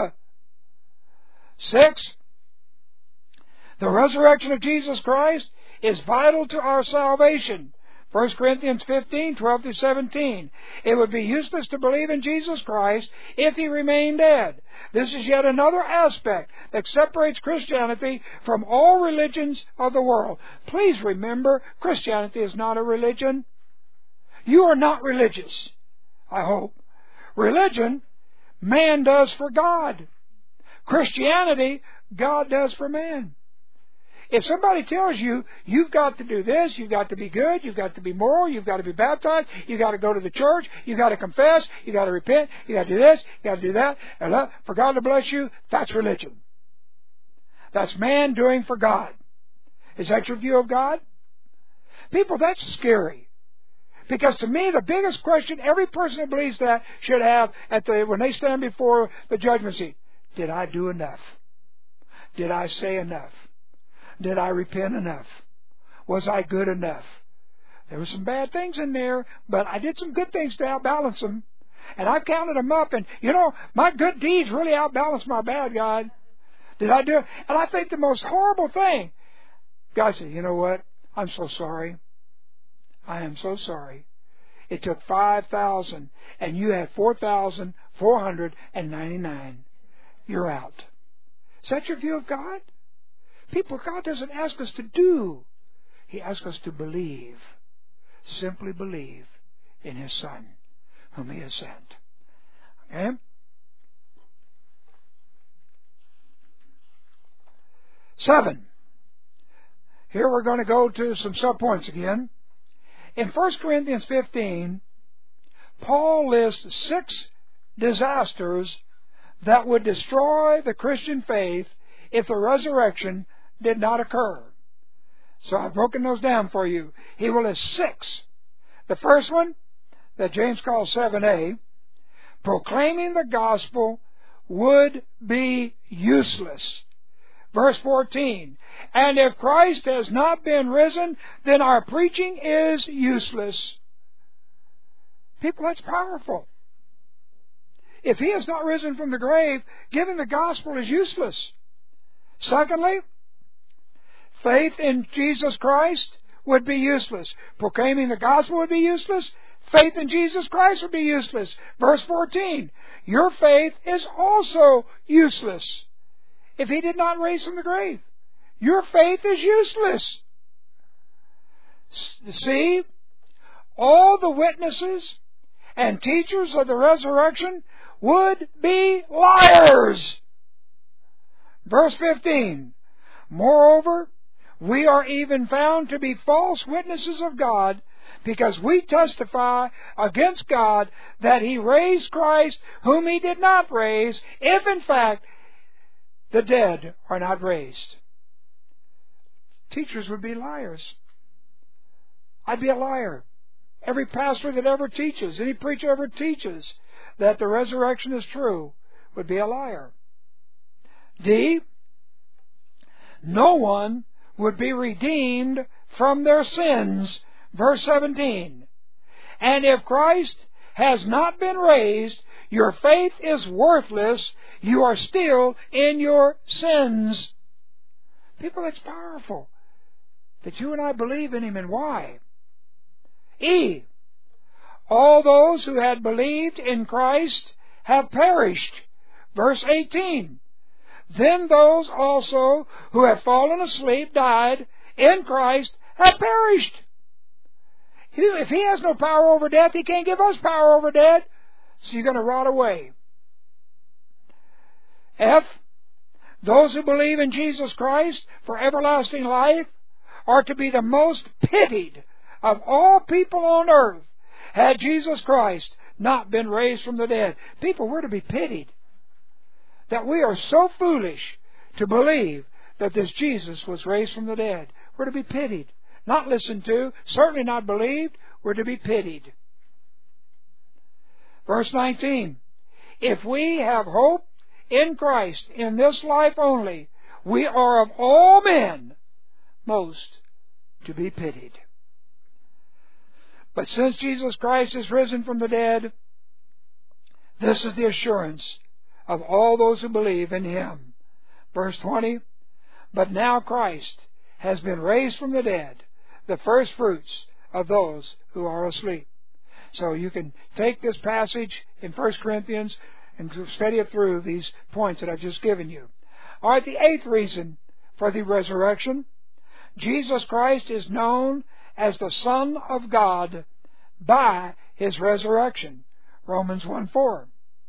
6. The resurrection of Jesus Christ is vital to our salvation. 1 Corinthians 15, 12 through 17. It would be useless to believe in Jesus Christ if He remained dead. This is yet another aspect that separates Christianity from all religions of the world. Please remember, Christianity is not a religion. You are not religious, I hope. Religion, man does for God. Christianity, God does for man. If somebody tells you, you've got to do this, you've got to be good, you've got to be moral, you've got to be baptized, you've got to go to the church, you've got to confess, you've got to repent, you've got to do this, you've got to do that, and for God to bless you, that's religion. That's man doing for God. Is that your view of God? People, that's scary. Because to me, the biggest question every person that believes that should have when they stand before the judgment seat, did I do enough? Did I say enough? Did I repent enough? Was I good enough? There were some bad things in there, but I did some good things to outbalance them. And I've counted them up, and, my good deeds really outbalance my bad, God. Did I do it? And I think the most horrible thing, God said, you know what? I'm so sorry. I am so sorry. It took 5,000, and you had 4,499. You're out. Is that your view of God? People, God doesn't ask us to do. He asks us to believe. Simply believe in His Son, whom He has sent. Okay? Seven. Here we're going to go to some subpoints again. In 1 Corinthians 15, Paul lists 6 disasters that would destroy the Christian faith if the resurrection did not occur. So I've broken those down for you. He will list 6. The first one, that James calls 7a, proclaiming the gospel would be useless. Verse 14, and if Christ has not been risen, then our preaching is useless. People, that's powerful. If He has not risen from the grave, giving the gospel is useless. Secondly, faith in Jesus Christ would be useless. Proclaiming the gospel would be useless. Faith in Jesus Christ would be useless. Verse 14, your faith is also useless. If He did not raise from the grave, your faith is useless. See, all the witnesses and teachers of the resurrection would be liars. Verse 15, moreover, we are even found to be false witnesses of God, because we testify against God that He raised Christ, whom He did not raise, if in fact the dead are not raised. Teachers would be liars. I'd be a liar. Every pastor that ever teaches, any preacher ever teaches that the resurrection is true would be a liar. D, no one would be redeemed from their sins. Verse 17. And if Christ has not been raised, your faith is worthless. You are still in your sins. People, it's powerful that you and I believe in Him, and why? E, all those who had believed in Christ have perished. Verse 18. Then those also who have fallen asleep, died in Christ, have perished. If He has no power over death, He can't give us power over death. So you're going to rot away. F, those who believe in Jesus Christ for everlasting life are to be the most pitied of all people on earth had Jesus Christ not been raised from the dead. People, we're to be pitied that we are so foolish to believe that this Jesus was raised from the dead. We're to be pitied. Not listened to, certainly not believed. We're to be pitied. Verse 19. If we have hope in Christ in this life only, we are of all men most to be pitied. But since Jesus Christ is risen from the dead, this is the assurance of all those who believe in Him. Verse 20. But now Christ has been raised from the dead, the first fruits of those who are asleep. So you can take this passage in 1 Corinthians and study it through these points that I've just given you. All right, the eighth reason for the resurrection. Jesus Christ is known as the Son of God by His resurrection. Romans 1:4.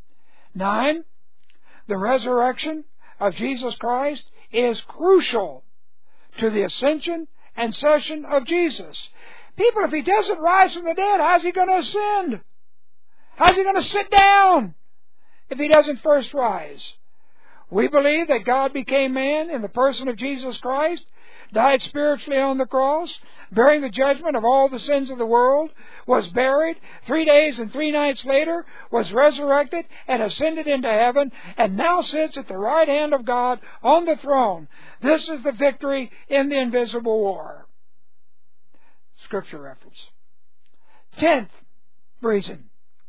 9. The resurrection of Jesus Christ is crucial to the ascension and session of Jesus. People, if He doesn't rise from the dead, how's He going to ascend? How's He going to sit down if He doesn't first rise? We believe that God became man in the person of Jesus Christ, died spiritually on the cross, bearing the judgment of all the sins of the world, was buried, 3 days and 3 nights later, was resurrected and ascended into heaven, and now sits at the right hand of God on the throne. This is the victory in the invisible war. Scripture reference. 10th reason.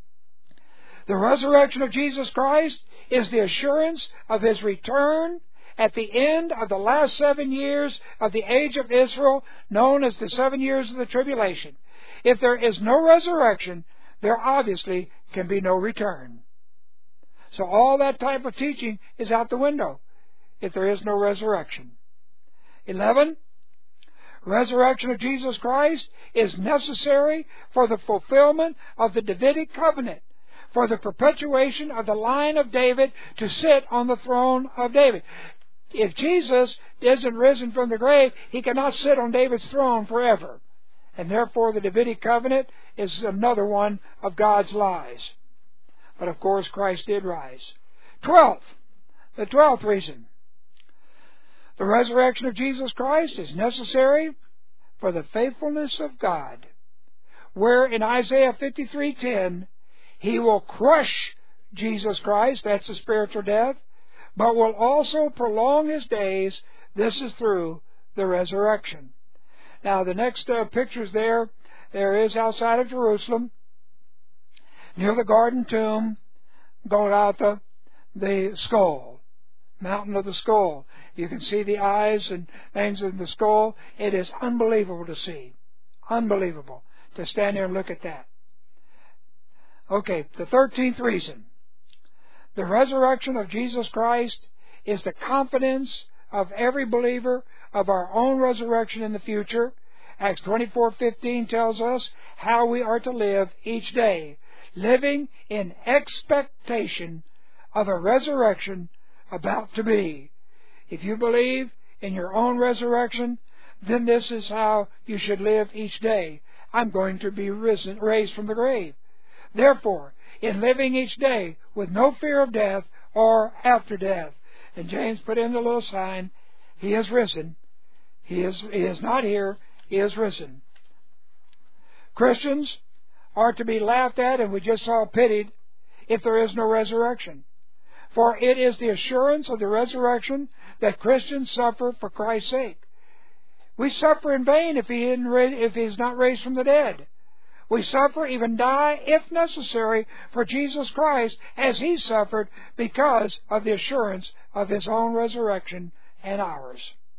The resurrection of Jesus Christ is the assurance of His return at the end of the last 7 years of the age of Israel, known as the 7 years of the tribulation. If there is no resurrection, there obviously can be no return. So all that type of teaching is out the window if there is no resurrection. 11. Resurrection of Jesus Christ is necessary for the fulfillment of the Davidic covenant, for the perpetuation of the line of David to sit on the throne of David. If Jesus isn't risen from the grave, He cannot sit on David's throne forever. And therefore the Davidic covenant is another one of God's lies. But of course Christ did rise. 12th, the 12th reason. The resurrection of Jesus Christ is necessary for the faithfulness of God, where in Isaiah 53:10, He will crush Jesus Christ, that's the spiritual death, but will also prolong His days. This is through the resurrection. Now the next pictures there is outside of Jerusalem, near the Garden Tomb, Golgotha, the skull, Mountain of the Skull. You can see the eyes and things in the skull. It is unbelievable to see. Unbelievable to stand there and look at that. Okay, the 13th reason. The resurrection of Jesus Christ is the confidence of every believer of our own resurrection in the future. Acts 24:15 tells us how we are to live each day, living in expectation of a resurrection about to be. If you believe in your own resurrection, then this is how you should live each day. I'm going to be raised from the grave. Therefore, in living each day with no fear of death or after death. And James put in the little sign, He is risen. He is not here. He is risen. Christians are to be laughed at, and we just saw pitied, if there is no resurrection. For it is the assurance of the resurrection that Christians suffer for Christ's sake. We suffer in vain if He is not raised from the dead. We suffer, even die, if necessary, for Jesus Christ, as He suffered, because of the assurance of His own resurrection and ours.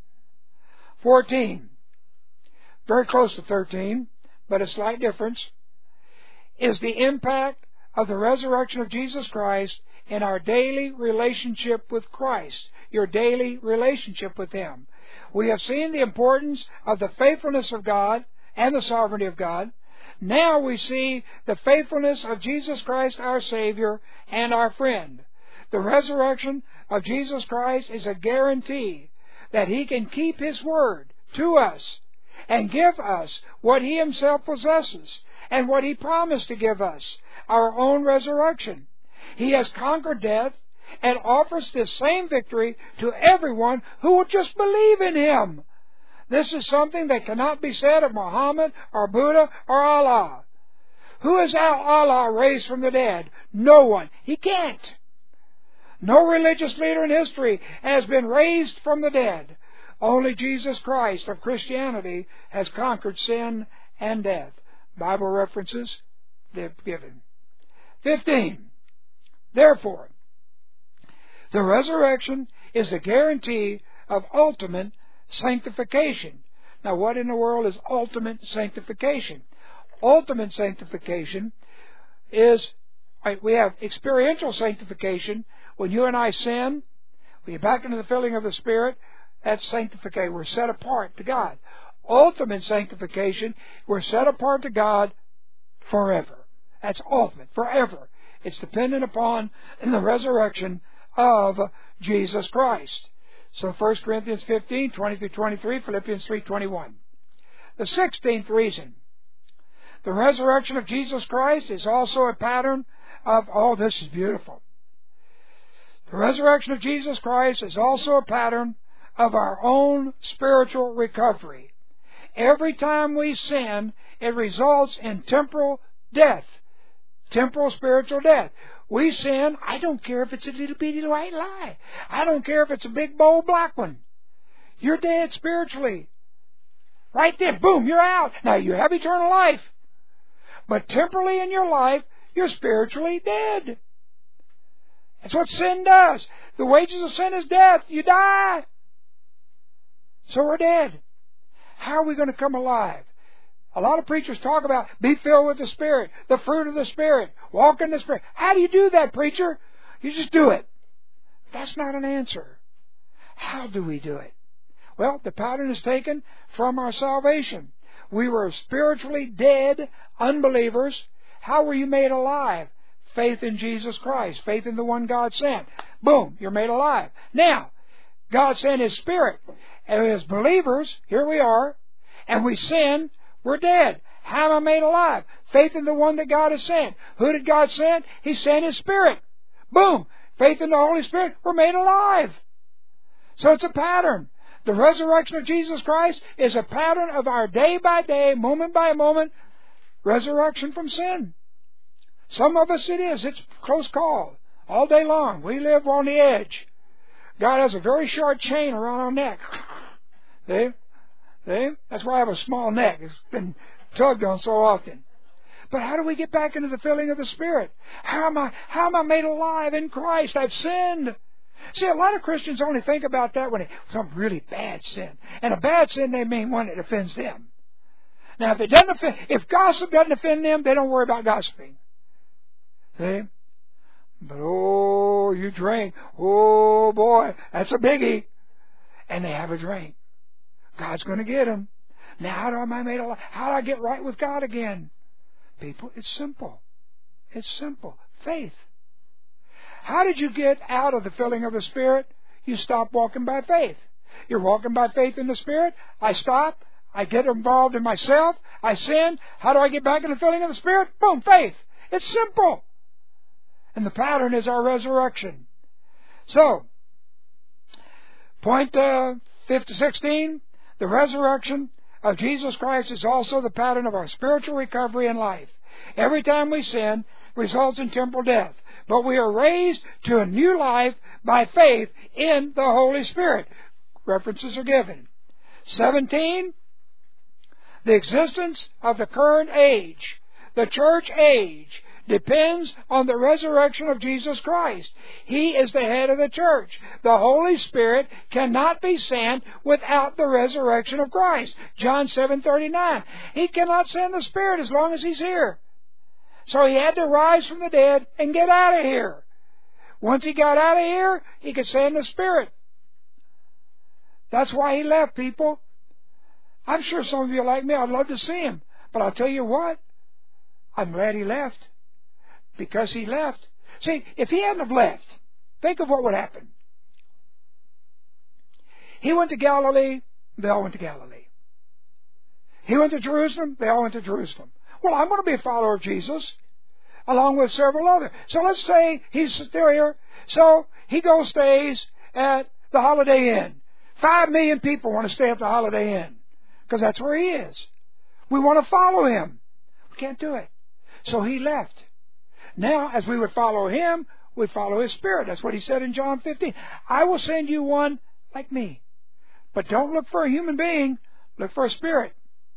14, very close to 13, but a slight difference, is the impact of the resurrection of Jesus Christ in our daily relationship with Christ, your daily relationship with Him. We have seen the importance of the faithfulness of God and the sovereignty of God. Now we see the faithfulness of Jesus Christ, our Savior and our friend. The resurrection of Jesus Christ is a guarantee that He can keep His word to us and give us what He Himself possesses and what He promised to give us, our own resurrection. He has conquered death and offers this same victory to everyone who will just believe in Him. This is something that cannot be said of Muhammad or Buddha or Allah. Who has Allah raised from the dead? No one. He can't. No religious leader in history has been raised from the dead. Only Jesus Christ of Christianity has conquered sin and death. Bible references they've given. 15. Therefore, the resurrection is a guarantee of ultimate sanctification. Now, what in the world is ultimate sanctification? Ultimate sanctification is, we have experiential sanctification. When you and I sin, we get back into the filling of the Spirit, that's sanctification. We're set apart to God. Ultimate sanctification, we're set apart to God forever. That's ultimate, forever. It's dependent upon the resurrection of Jesus Christ. So 1 Corinthians 15, 20 through 23, Philippians 3, 21. The 16th reason. The resurrection of Jesus Christ is also a pattern of, this is beautiful. The resurrection of Jesus Christ is also a pattern of our own spiritual recovery. Every time we sin, it results in temporal death. Temporal spiritual death. We sin, I don't care if it's a little bitty white lie. I don't care if it's a big bold black one. You're dead spiritually. Right then, boom, you're out. Now you have eternal life. But temporally in your life, you're spiritually dead. That's what sin does. The wages of sin is death. You die. So we're dead. How are we going to come alive? A lot of preachers talk about be filled with the Spirit, the fruit of the Spirit, walk in the Spirit. How do you do that, preacher? You just do it. That's not an answer. How do we do it? Well, the pattern is taken from our salvation. We were spiritually dead unbelievers. How were you made alive? Faith in Jesus Christ, faith in the one God sent. Boom, you're made alive. Now, God sent His Spirit. And as believers, here we are, and we sin, we're dead. How am I made alive? Faith in the one that God has sent. Who did God send? He sent His Spirit. Boom! Faith in the Holy Spirit, we're made alive. So it's a pattern. The resurrection of Jesus Christ is a pattern of our day by day, moment by moment, resurrection from sin. Some of us it is. It's a close call. All day long. We live on the edge. God has a very short chain around our neck. See? That's why I have a small neck. It's been tugged on so often. But how do we get back into the filling of the Spirit? How am I made alive in Christ? I've sinned. See, a lot of Christians only think about that when it's some really bad sin. And a bad sin, they mean one that offends them. Now, if gossip doesn't offend them, they don't worry about gossiping. See? But, you drink. Oh, boy, that's a biggie. And they have a drink. God's going to get them. Now, how do I get right with God again? People, it's simple. It's simple. Faith. How did you get out of the filling of the Spirit? You stop walking by faith. You're walking by faith in the Spirit. I stop. I get involved in myself. I sin. How do I get back in the filling of the Spirit? Boom, faith. It's simple. And the pattern is our resurrection. So, point 16, the resurrection of Jesus Christ is also the pattern of our spiritual recovery in life. Every time we sin results in temporal death. But we are raised to a new life by faith in the Holy Spirit. References are given. 17, the existence of the current age, the church age, depends on the resurrection of Jesus Christ. He is the head of the church. The Holy Spirit cannot be sent without the resurrection of Christ. John 7:39. He cannot send the Spirit as long as He's here. So He had to rise from the dead and get out of here. Once He got out of here, He could send the Spirit. That's why He left, people. I'm sure some of you are like me. I'd love to see Him. But I'll tell you what, I'm glad He left. Because He left. See, if He hadn't have left, think of what would happen. He went to Galilee, they all went to Galilee. He went to Jerusalem, they all went to Jerusalem. Well, I'm going to be a follower of Jesus, along with several others. So let's say He's still here. So He stays at the Holiday Inn. 5 million people want to stay at the Holiday Inn, because that's where He is. We want to follow Him. We can't do it. So He left. Now, as we would follow Him, we follow His Spirit. That's what He said in John 15. I will send you one like me. But don't look for a human being. Look for a Spirit.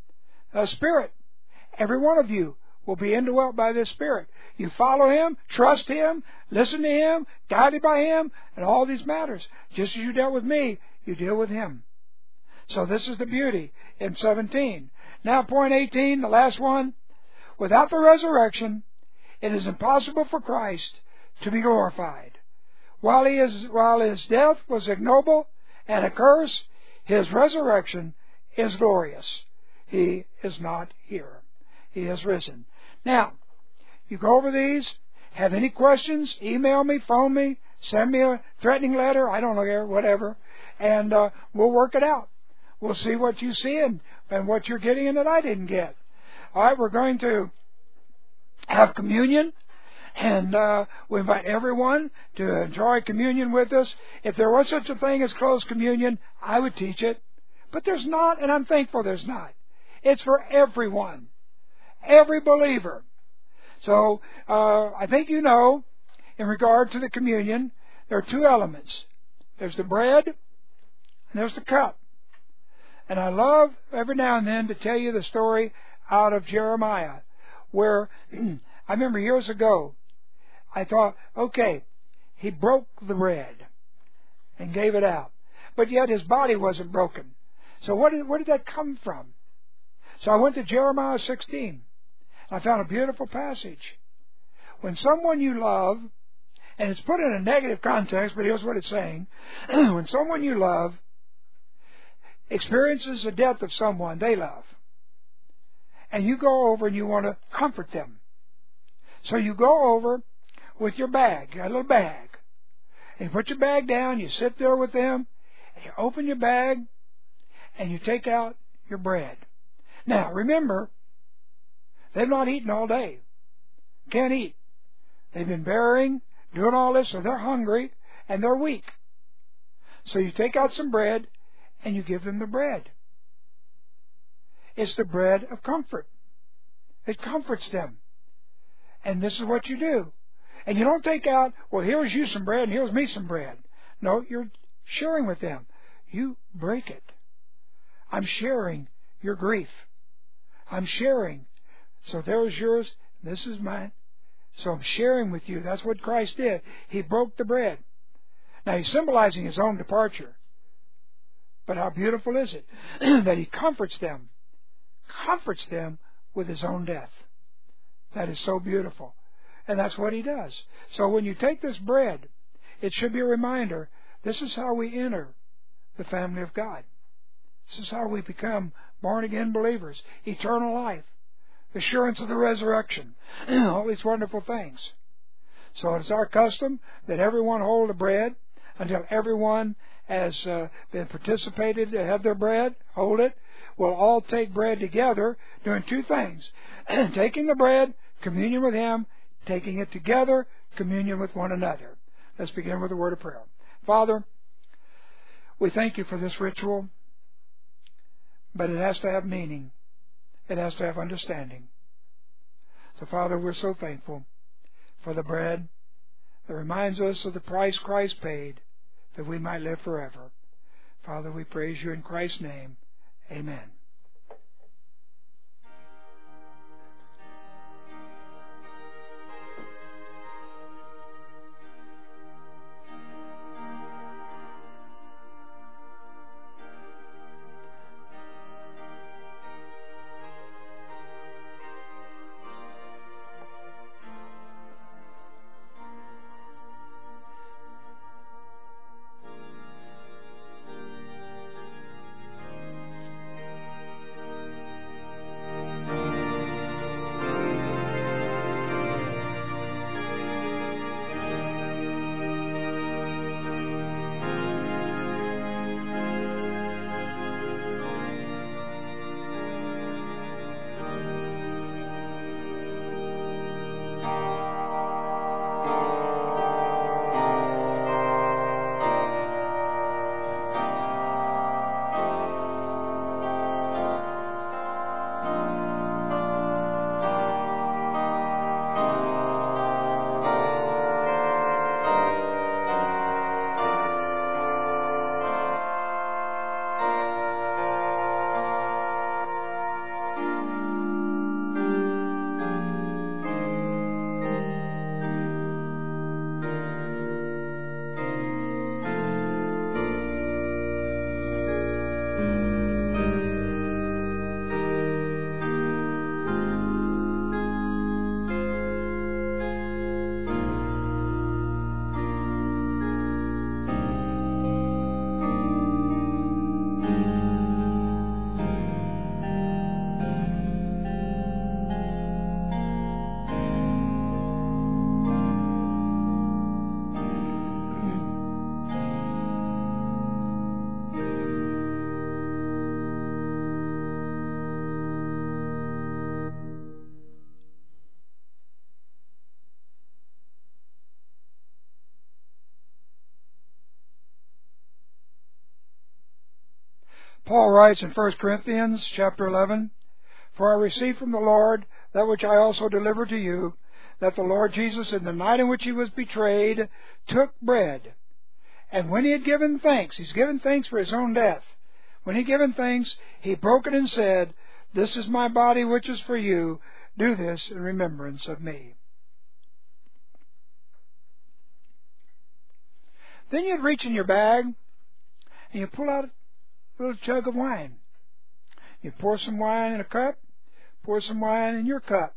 A Spirit. Every one of you will be indwelt by this Spirit. You follow Him, trust Him, listen to Him, guided by Him, and all these matters. Just as you dealt with me, you deal with Him. So this is the beauty in 17. Now, point 18, the last one. Without the resurrection, it is impossible for Christ to be glorified. While His death was ignoble and a curse, His resurrection is glorious. He is not here. He has risen. Now, you go over these. Have any questions? Email me, phone me, send me a threatening letter. I don't know, whatever. And we'll work it out. We'll see what you see and what you're getting and that I didn't get. All right, we're going to have communion, and we invite everyone to enjoy communion with us. If there was such a thing as closed communion, I would teach it. But there's not, and I'm thankful there's not. It's for everyone, every believer. So I think you know, in regard to the communion, there are 2 elements. There's the bread, and there's the cup. And I love every now and then to tell you the story out of Jeremiah, where I remember years ago, I thought, okay, He broke the bread and gave it out. But yet His body wasn't broken. So where did that come from? So I went to Jeremiah 16. I found a beautiful passage. When someone you love, and it's put in a negative context, but here's what it's saying. When someone you love experiences the death of someone they love, and you go over and you want to comfort them. So you go over with your bag, you got a little bag, and you put your bag down, you sit there with them, and you open your bag, and you take out your bread. Now, remember, they've not eaten all day. Can't eat. They've been burying, doing all this, so they're hungry, and they're weak. So you take out some bread, and you give them the bread. It's the bread of comfort. It comforts them. And this is what you do. And you don't take out, well, here's you some bread and here's me some bread. No, you're sharing with them. You break it. I'm sharing your grief. I'm sharing. So there's yours, this is mine. So I'm sharing with you. That's what Christ did. He broke the bread. Now He's symbolizing His own departure. But how beautiful is it that He comforts them with His own death. That is so beautiful. And that's what He does. So when you take this bread, it should be a reminder, this is how we enter the family of God. This is how we become born-again believers. Eternal life. Assurance of the resurrection. All these wonderful things. So it's our custom that everyone hold the bread until everyone has been participated to have their bread. Hold it. we'll all take bread together, doing two things. Taking the bread, communion with Him, taking it together, communion with one another. Let's begin with a word of prayer. Father, we thank You for this ritual, but it has to have meaning. It has to have understanding. So, Father, we're so thankful for the bread that reminds us of the price Christ paid that we might live forever. Father, we praise You in Christ's name. Amen. Paul writes in 1 Corinthians chapter 11, "For I received from the Lord that which I also delivered to you, that the Lord Jesus, in the night in which He was betrayed, took bread. And when He had given thanks," He's given thanks for His own death. "When He had given thanks, He broke it and said, 'This is my body which is for you. Do this in remembrance of me.'" Then you'd reach in your bag and you pull out a little jug of wine. You pour some wine in a cup, pour some wine in your cup.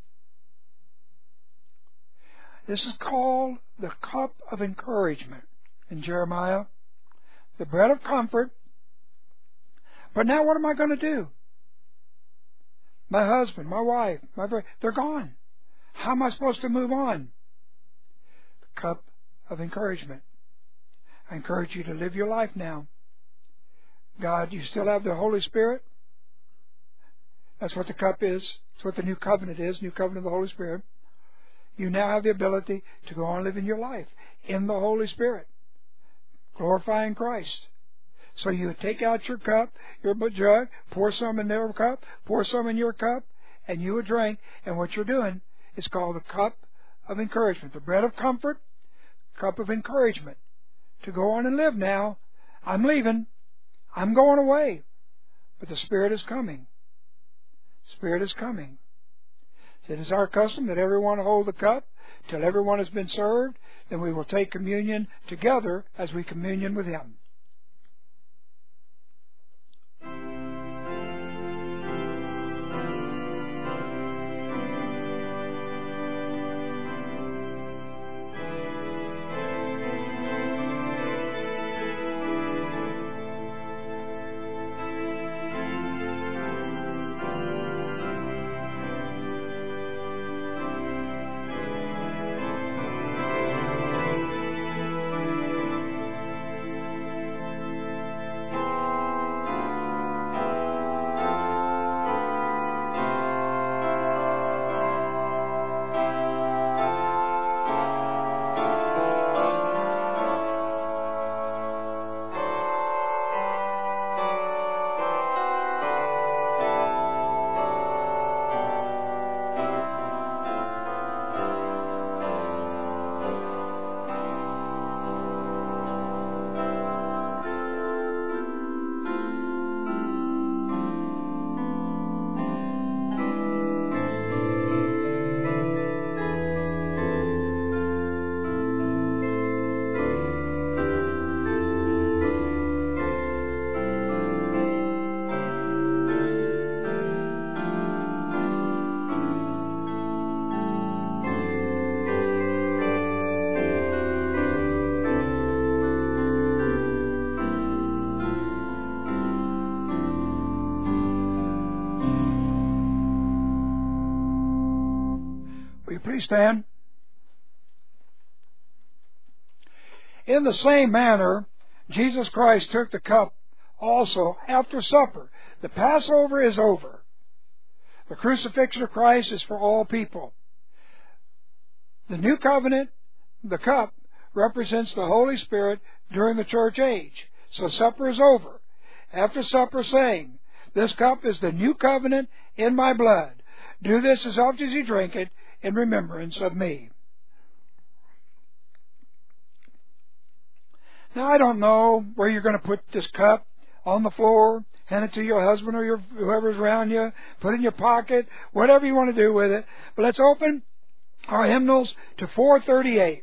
This is called the cup of encouragement in Jeremiah, the bread of comfort. But now what am I going to do? My husband, my wife, they're gone. How am I supposed to move on? The cup of encouragement. I encourage you to live your life now. God, you still have the Holy Spirit. That's what the cup is. That's what the new covenant is, new covenant of the Holy Spirit. You now have the ability to go on living your life in the Holy Spirit, glorifying Christ. So you take out your cup, your jug, pour some in their cup, pour some in your cup, and you would drink. And what you're doing is called the cup of encouragement, the bread of comfort, cup of encouragement. To go on and live now. I'm leaving. I'm going away. But the Spirit is coming. Spirit is coming. It is our custom that everyone hold the cup till everyone has been served. Then we will take communion together as we communion with Him. Please stand. In the same manner, Jesus Christ took the cup also after supper. The Passover is over. The crucifixion of Christ is for all people. The new covenant, the cup, represents the Holy Spirit during the church age. So supper is over. After supper, saying, "This cup is the new covenant in my blood. Do this as often as you drink it in remembrance of me." Now, I don't know where you're going to put this cup, on the floor, hand it to your husband or whoever's around you, put it in your pocket, whatever you want to do with it. But let's open our hymnals to 438.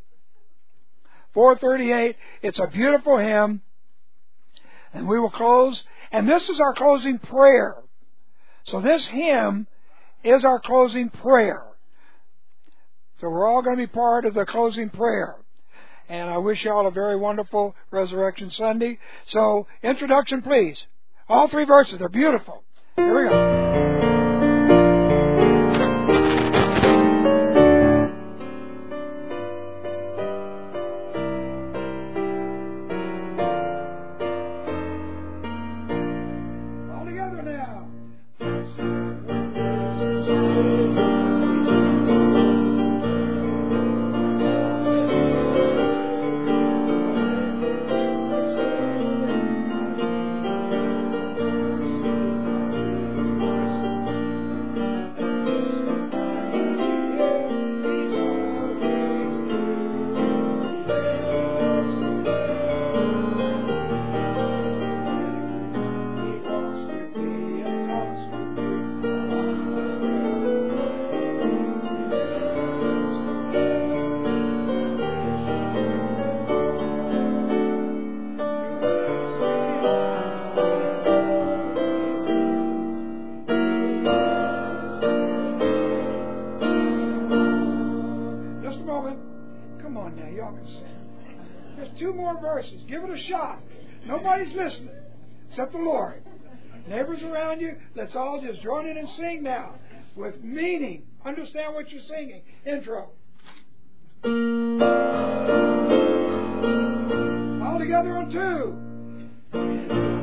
438, it's a beautiful hymn, and we will close. And this is our closing prayer. So this hymn is our closing prayer. So we're all going to be part of the closing prayer. And I wish you all a very wonderful Resurrection Sunday. So, introduction, please. All 3 verses. They're beautiful. Here we go. All together now. Just 2 more verses. Give it a shot. Nobody's listening except the Lord. Neighbors around you, let's all just join in and sing now with meaning. Understand what you're singing. Intro. All together on 2.